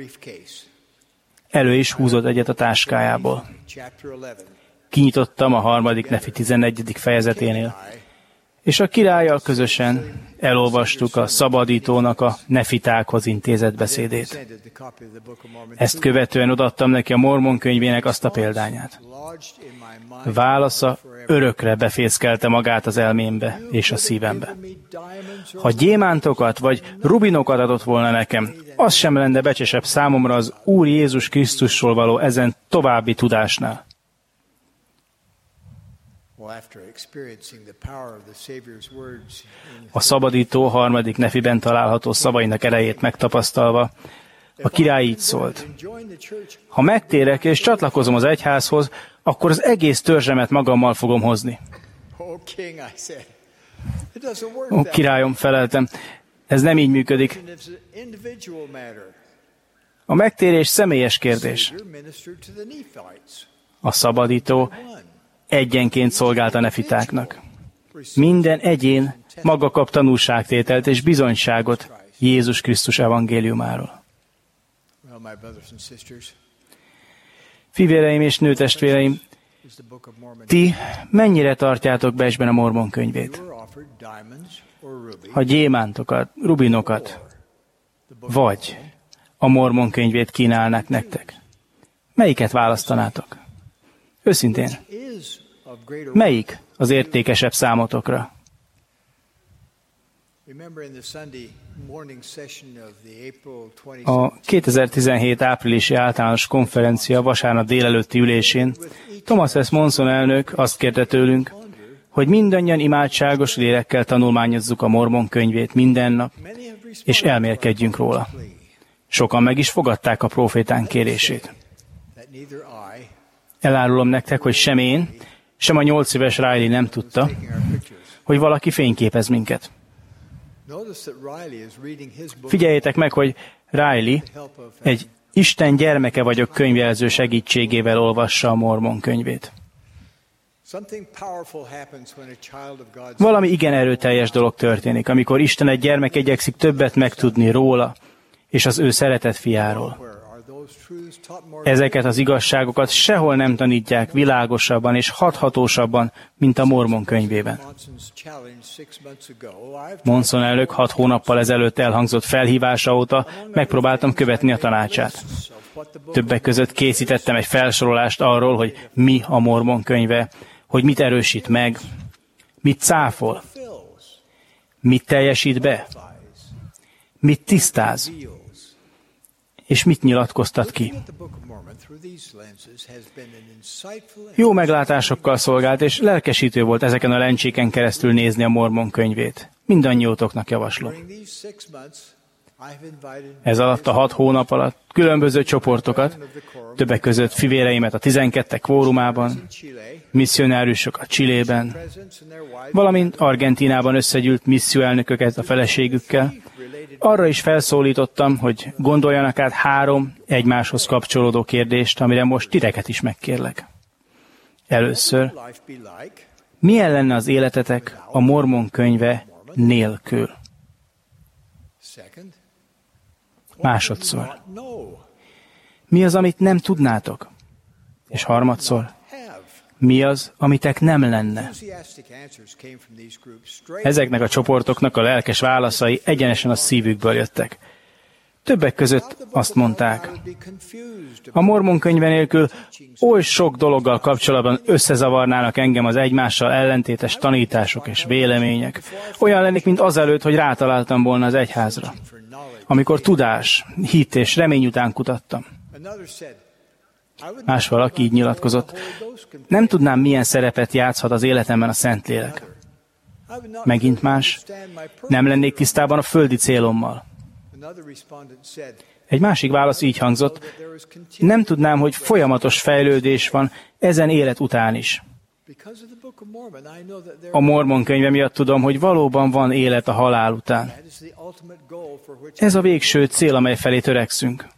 Elő is húzott egyet a táskájából. Kinyitottam a harmadik nefi tizennegyedik fejezeténél, és a királlyal közösen elolvastuk a szabadítónak a nefitákhoz intézett beszédét. Ezt követően odaadtam neki a Mormon könyvének azt a példányát. Válasza örökre befészkelte magát az elmémbe és a szívembe. Ha gyémántokat vagy rubinokat adott volna nekem, az sem lenne becsesebb számomra az Úr Jézus Krisztusról való ezen további tudásnál. A szabadító harmadik nefiben található szavainak erejét megtapasztalva, a király így szólt. Ha megtérek és csatlakozom az egyházhoz, akkor az egész törzsemet magammal fogom hozni. Ó, királyom, feleltem, ez nem így működik. A megtérés személyes kérdés. A szabadító egyenként szolgált a nefitáknak. Minden egyén maga kap tanúságtételt és bizonyságot Jézus Krisztus evangéliumáról. Fivéreim és nőtestvéreim, ti mennyire tartjátok becsben a Mormon könyvét? Ha gyémántokat, rubinokat, vagy a Mormon könyvét kínálnak nektek, melyiket választanátok? Őszintén, melyik az értékesebb számotokra? A kétezer-tizenhét áprilisi általános konferencia vasárnap délelőtti ülésén Thomas S. Monson elnök azt kérte tőlünk, hogy mindannyian imádságos lélekkel tanulmányozzuk a Mormon könyvét minden nap, és elmélkedjünk róla. Sokan meg is fogadták a prófétán kérését. Elárulom nektek, hogy sem én, sem a nyolc éves Riley nem tudta, hogy valaki fényképez minket. Figyeljétek meg, hogy Riley egy Isten gyermeke vagyok könyvjelző segítségével olvassa a Mormon könyvét. Valami igen erőteljes dolog történik, amikor Isten egy gyermek igyekszik többet megtudni róla és az ő szeretett fiáról. Ezeket az igazságokat sehol nem tanítják világosabban és hathatósabban, mint a Mormon könyvében. Monson elnök hat hónappal ezelőtt elhangzott felhívása óta megpróbáltam követni a tanácsát. Többek között készítettem egy felsorolást arról, hogy mi a Mormon könyve, hogy mit erősít meg, mit cáfol, mit teljesít be, mit tisztáz, és mit nyilatkoztat ki. Jó meglátásokkal szolgált, és lelkesítő volt ezeken a lencséken keresztül nézni a Mormon könyvét. Mindannyiótoknak javaslom. Ez alatt a hat hónap alatt különböző csoportokat, többek között fivéreimet a tizenkettek kvórumában, misszionáriusokat Chilében, valamint Argentínában összegyűlt misszióelnököket a feleségükkel, arra is felszólítottam, hogy gondoljanak át három egymáshoz kapcsolódó kérdést, amire most titeket is megkérlek. Először, milyen lenne az életetek a Mormon könyve nélkül? Másodszor, mi az, amit nem tudnátok? És harmadszor, mi az, amitek nem lenne? Ezeknek a csoportoknak a lelkes válaszai egyenesen a szívükből jöttek. Többek között azt mondták, a Mormon könyve nélkül oly sok dologgal kapcsolatban összezavarnának engem az egymással ellentétes tanítások és vélemények. Olyan lennék, mint azelőtt, hogy rátaláltam volna az egyházra, amikor tudás, hit és remény után kutattam. Más valaki így nyilatkozott, nem tudnám, milyen szerepet játszhat az életemben a Szentlélek. Megint más, nem lennék tisztában a földi célommal. Egy másik válasz így hangzott, nem tudnám, hogy folyamatos fejlődés van ezen élet után is. A Mormon könyve miatt tudom, hogy valóban van élet a halál után. Ez a végső cél, amely felé törekszünk.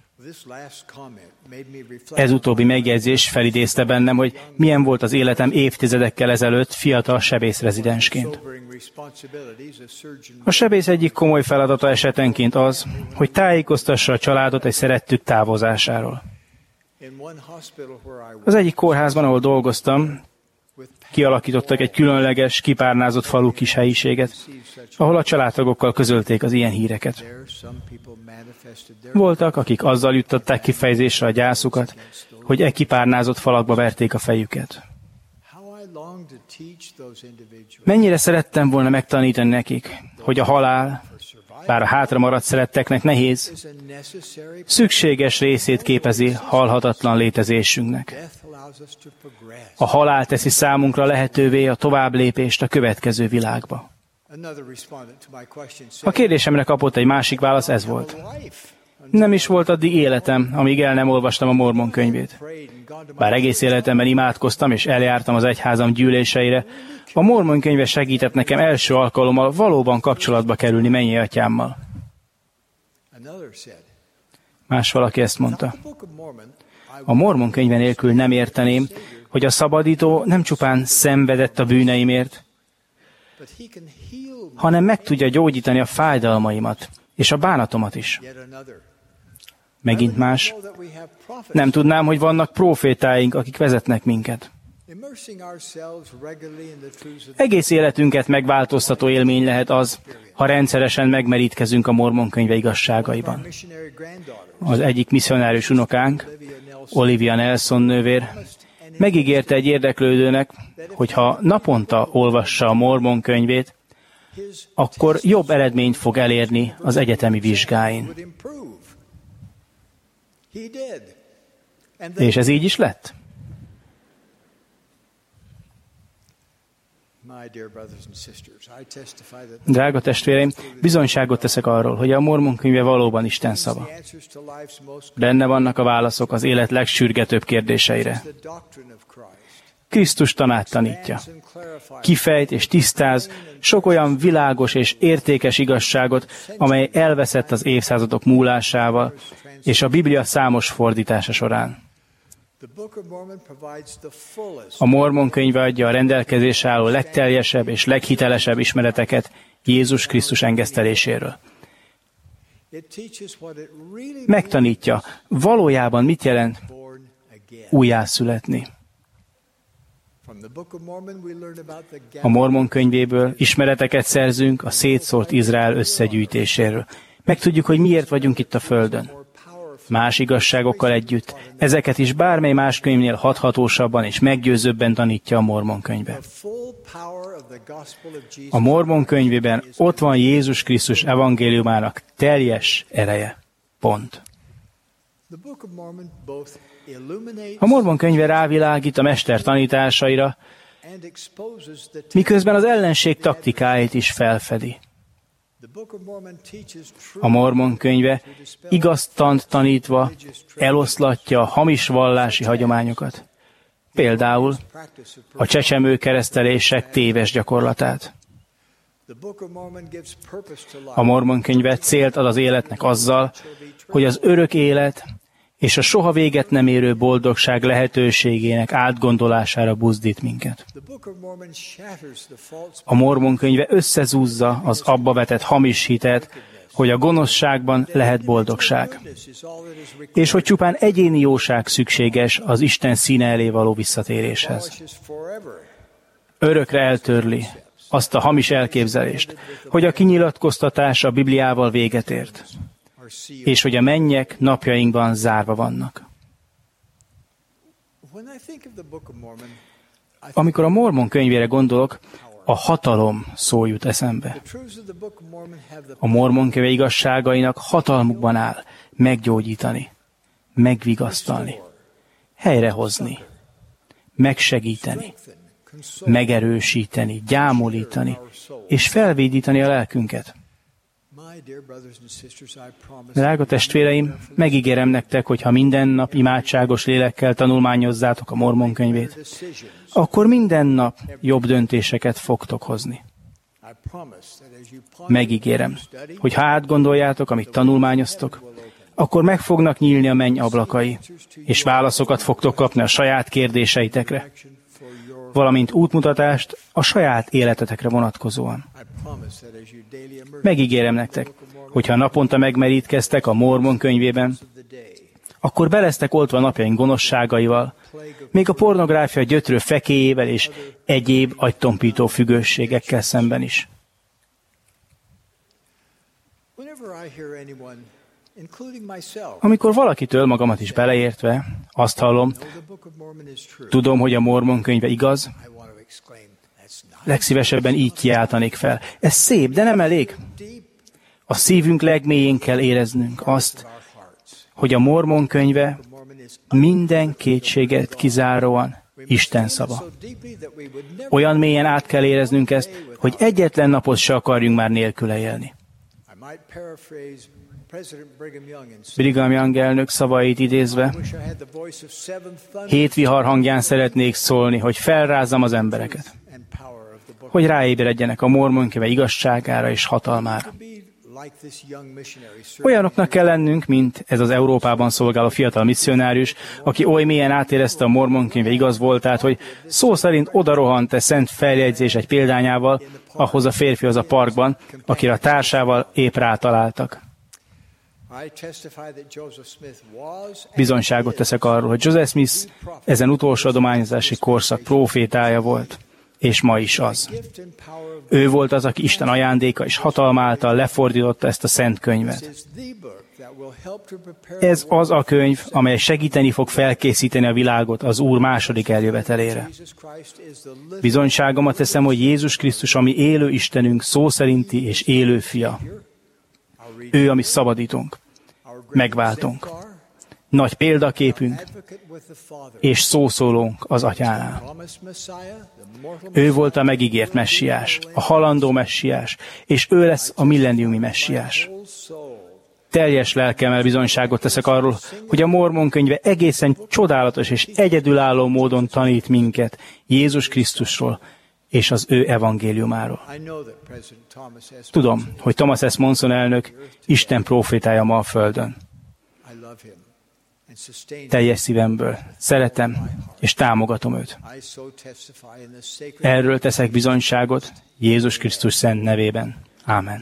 Ez utóbbi megjegyzés felidézte bennem, hogy milyen volt az életem évtizedekkel ezelőtt fiatal sebészrezidensként. A sebész egyik komoly feladata esetenként az, hogy tájékoztassa a családot egy szerettük távozásáról. Az egyik kórházban, ahol dolgoztam, kialakítottak egy különleges, kipárnázott falu kis helyiséget, ahol a családtagokkal közölték az ilyen híreket. Voltak, akik azzal juttatták kifejezésre a gyászukat, hogy e kipárnázott falakba verték a fejüket. Mennyire szerettem volna megtanítani nekik, hogy a halál, bár a hátra maradt szeretteknek nehéz, szükséges részét képezi halhatatlan létezésünknek. A halál teszi számunkra lehetővé a továbblépést a következő világba. A kérdésemre kapott egy másik válasz, ez volt. Nem is volt addig életem, amíg el nem olvastam a Mormon könyvét. Bár egész életemben imádkoztam és eljártam az egyházam gyűléseire, a Mormon könyve segített nekem első alkalommal valóban kapcsolatba kerülni mennyi atyámmal. Más valaki ezt mondta. A Mormon könyve nélkül nem érteném, hogy a szabadító nem csupán szenvedett a bűneimért, hanem meg tudja gyógyítani a fájdalmaimat és a bánatomat is. Megint más. Nem tudnám, hogy vannak prófétáink, akik vezetnek minket. Egész életünket megváltoztató élmény lehet az, ha rendszeresen megmerítkezünk a Mormon könyve igazságaiban. Az egyik misszionárius unokánk, Olivia Nelson nővér, megígérte egy érdeklődőnek, hogy ha naponta olvassa a Mormon könyvét, akkor jobb eredményt fog elérni az egyetemi vizsgáin. És ez így is lett? Drága testvéreim, bizonyságot teszek arról, hogy a Mormon könyve valóban Isten szava. Benne vannak a válaszok az élet legsürgetőbb kérdéseire. Krisztus tanát tanítja. Kifejt és tisztáz sok olyan világos és értékes igazságot, amely elveszett az évszázadok múlásával és a Biblia számos fordítása során. A Mormon könyve adja a rendelkezésre álló legteljesebb és leghitelesebb ismereteket Jézus Krisztus engeszteléséről. Megtanítja, valójában mit jelent újjászületni. A Mormon könyvéből ismereteket szerzünk a szétszórt Izrael összegyűjtéséről. Megtudjuk, hogy miért vagyunk itt a Földön. Más igazságokkal együtt, ezeket is bármely más könyvnél hathatósabban és meggyőzőbben tanítja a Mormon könyve. A Mormon könyvében ott van Jézus Krisztus evangéliumának teljes ereje. Pont. A Mormon könyve rávilágít a mester tanításaira, miközben az ellenség taktikáit is felfedi. A Mormon könyve igaztant tanítva eloszlatja a hamis vallási hagyományokat, például a csecsemő keresztelések téves gyakorlatát. A Mormon könyve célt ad az életnek azzal, hogy az örök élet és a soha véget nem érő boldogság lehetőségének átgondolására buzdít minket. A Mormon könyve összezúzza az abba vetett hamis hitet, hogy a gonoszságban lehet boldogság, és hogy csupán egyéni jóság szükséges az Isten színe elé való visszatéréshez. Örökre eltörli azt a hamis elképzelést, hogy a kinyilatkoztatás a Bibliával véget ért, és hogy a mennyek napjainkban zárva vannak. Amikor a Mormon könyvére gondolok, a hatalom szó jut eszembe. A Mormon könyve igazságainak hatalmukban áll meggyógyítani, megvigasztalni, helyrehozni, megsegíteni, megerősíteni, gyámolítani és felvédítani a lelkünket. Drága testvéreim, megígérem nektek, hogy ha minden nap imádságos lélekkel tanulmányozzátok a Mormon könyvét, akkor minden nap jobb döntéseket fogtok hozni. Megígérem, hogy ha átgondoljátok, amit tanulmányoztok, akkor meg fognak nyílni a menny ablakai, és válaszokat fogtok kapni a saját kérdéseitekre, valamint útmutatást a saját életetekre vonatkozóan. Megígérem nektek, hogyha naponta megmerítkeztek a Mormon könyvében, akkor be lesztek oltva napjaink gonoszságaival, még a pornográfia gyötrő fekélyével és egyéb agytompító függőségekkel szemben is. Amikor valakitől, magamat is beleértve, azt hallom, tudom, hogy a Mormon könyve igaz, legszívesebben így kiáltanék fel. Ez szép, de nem elég. A szívünk legmélyén kell éreznünk azt, hogy a Mormon könyve minden kétséget kizáróan Isten szava. Olyan mélyen át kell éreznünk ezt, hogy egyetlen napot se akarjunk már nélküle élni. Brigham Young elnök szavait idézve, hét vihar hangján szeretnék szólni, hogy felrázzam az embereket, hogy ráébredjenek a Mormon könyve igazságára és hatalmára. Olyanoknak kell lennünk, mint ez az Európában szolgáló fiatal misszionárius, aki oly mélyen átérezte a Mormon könyve igaz voltát, hogy szó szerint odarohant e szent feljegyzés egy példányával, ahhoz a férfihoz a parkban, akire a társával épp rátaláltak. Bizonyságot teszek arról, hogy Joseph Smith ezen utolsó adományozási korszak prófétája volt, és ma is az. Ő volt az, aki Isten ajándéka és hatalma által lefordította ezt a szent könyvet. Ez az a könyv, amely segíteni fog felkészíteni a világot az Úr második eljövetelére. Bizonyságomat teszem, hogy Jézus Krisztus, ami élő Istenünk, szó szerinti és élő fia. Ő, ami szabadítunk, megváltunk, nagy példaképünk és szószólónk az Atyánál. Ő volt a megígért messiás, a halandó messiás, és ő lesz a millenniumi messiás. Teljes lelkemmel bizonyságot teszek arról, hogy a Mormon könyve egészen csodálatos és egyedülálló módon tanít minket Jézus Krisztusról és az ő evangéliumáról. Tudom, hogy Thomas S. Monson elnök Isten prófétája ma a földön. Teljes szívemből szeretem és támogatom őt. Erről teszek bizonyságot Jézus Krisztus szent nevében. Ámen.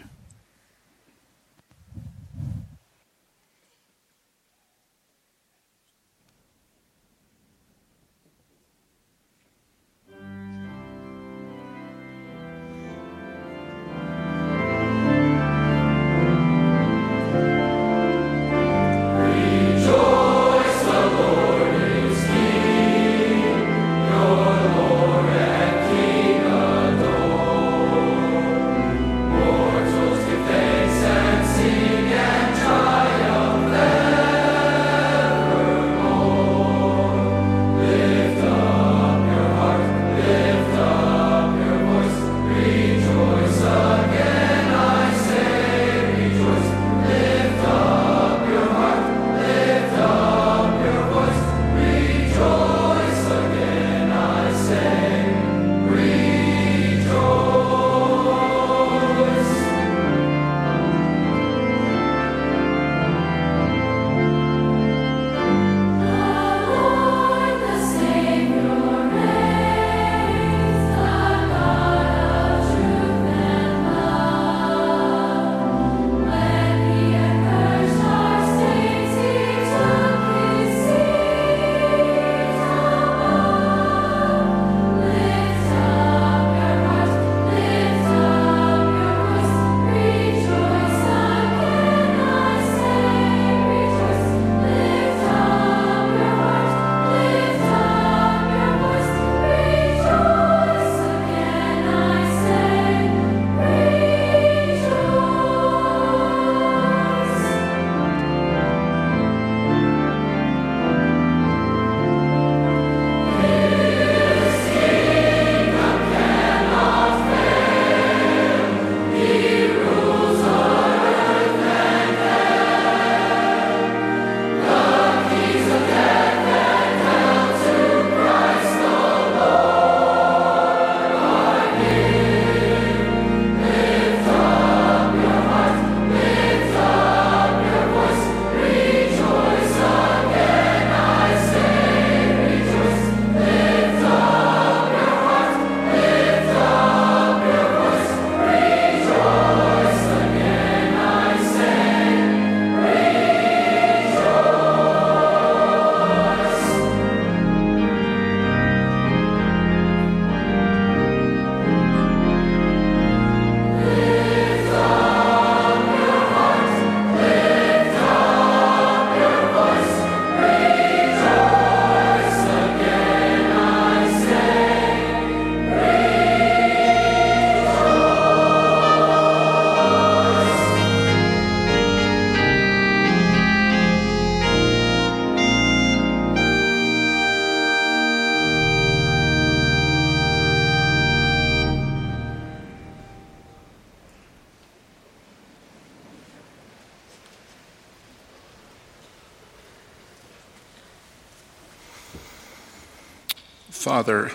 Father,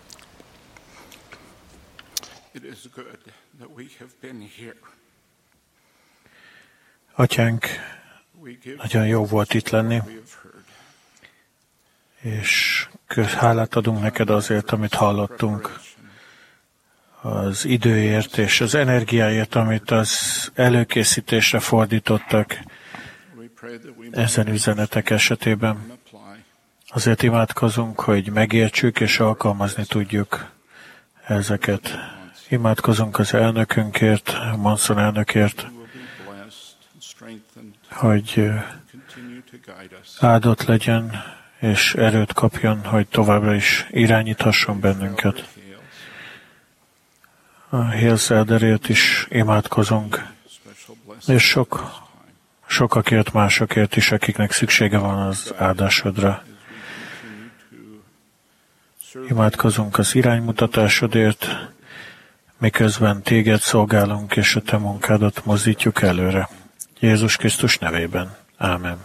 it is good that we have been here
Atyánk, nagyon jó volt itt lenni, és hálát adunk neked azért, amit hallottunk, az időért és az energiáért, amit az előkészítésre fordítottak ezen üzenetek esetében. Azért imádkozunk, hogy megértsük és alkalmazni tudjuk ezeket. Imádkozunk az elnökünkért, Monson elnökért, hogy áldott legyen és erőt kapjon, hogy továbbra is irányíthasson bennünket. A Hills Elderért is imádkozunk, és sok, sokakért, másokért is, akiknek szüksége van az áldásodra. Imádkozunk az iránymutatásodért, miközben téged szolgálunk, és a te munkádat mozdítjuk előre. Jézus Krisztus nevében. Ámen.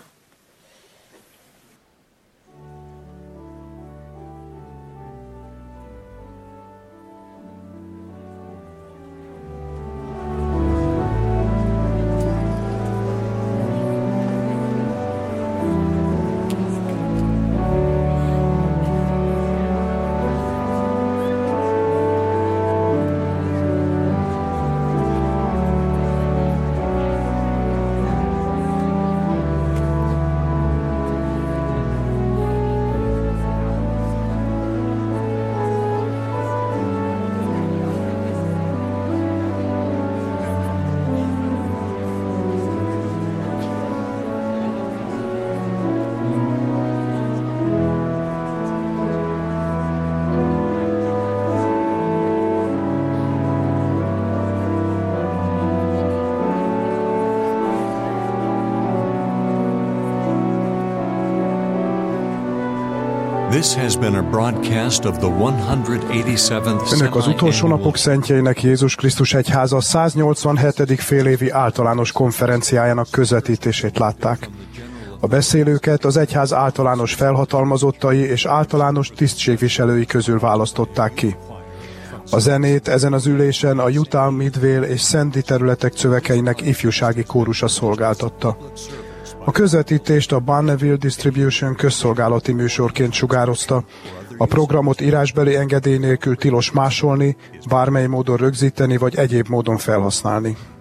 This has been a broadcast of the one hundred eighty-seventh
Önök az utolsó napok szentjeinek Jézus Krisztus Egyháza száznyolcvanhetedik félévi általános konferenciájának közvetítését látták. A beszélőket az egyház általános felhatalmazottai és általános tisztségviselői közül választották ki. A zenét ezen az ülésen a Utah, Midvale és Sandy területek szövekeinek ifjúsági kórusa szolgáltatta. A közvetítést a Bonneville Distribution közszolgálati műsorként sugározta. A programot írásbeli engedély nélkül tilos másolni, bármely módon rögzíteni vagy egyéb módon felhasználni.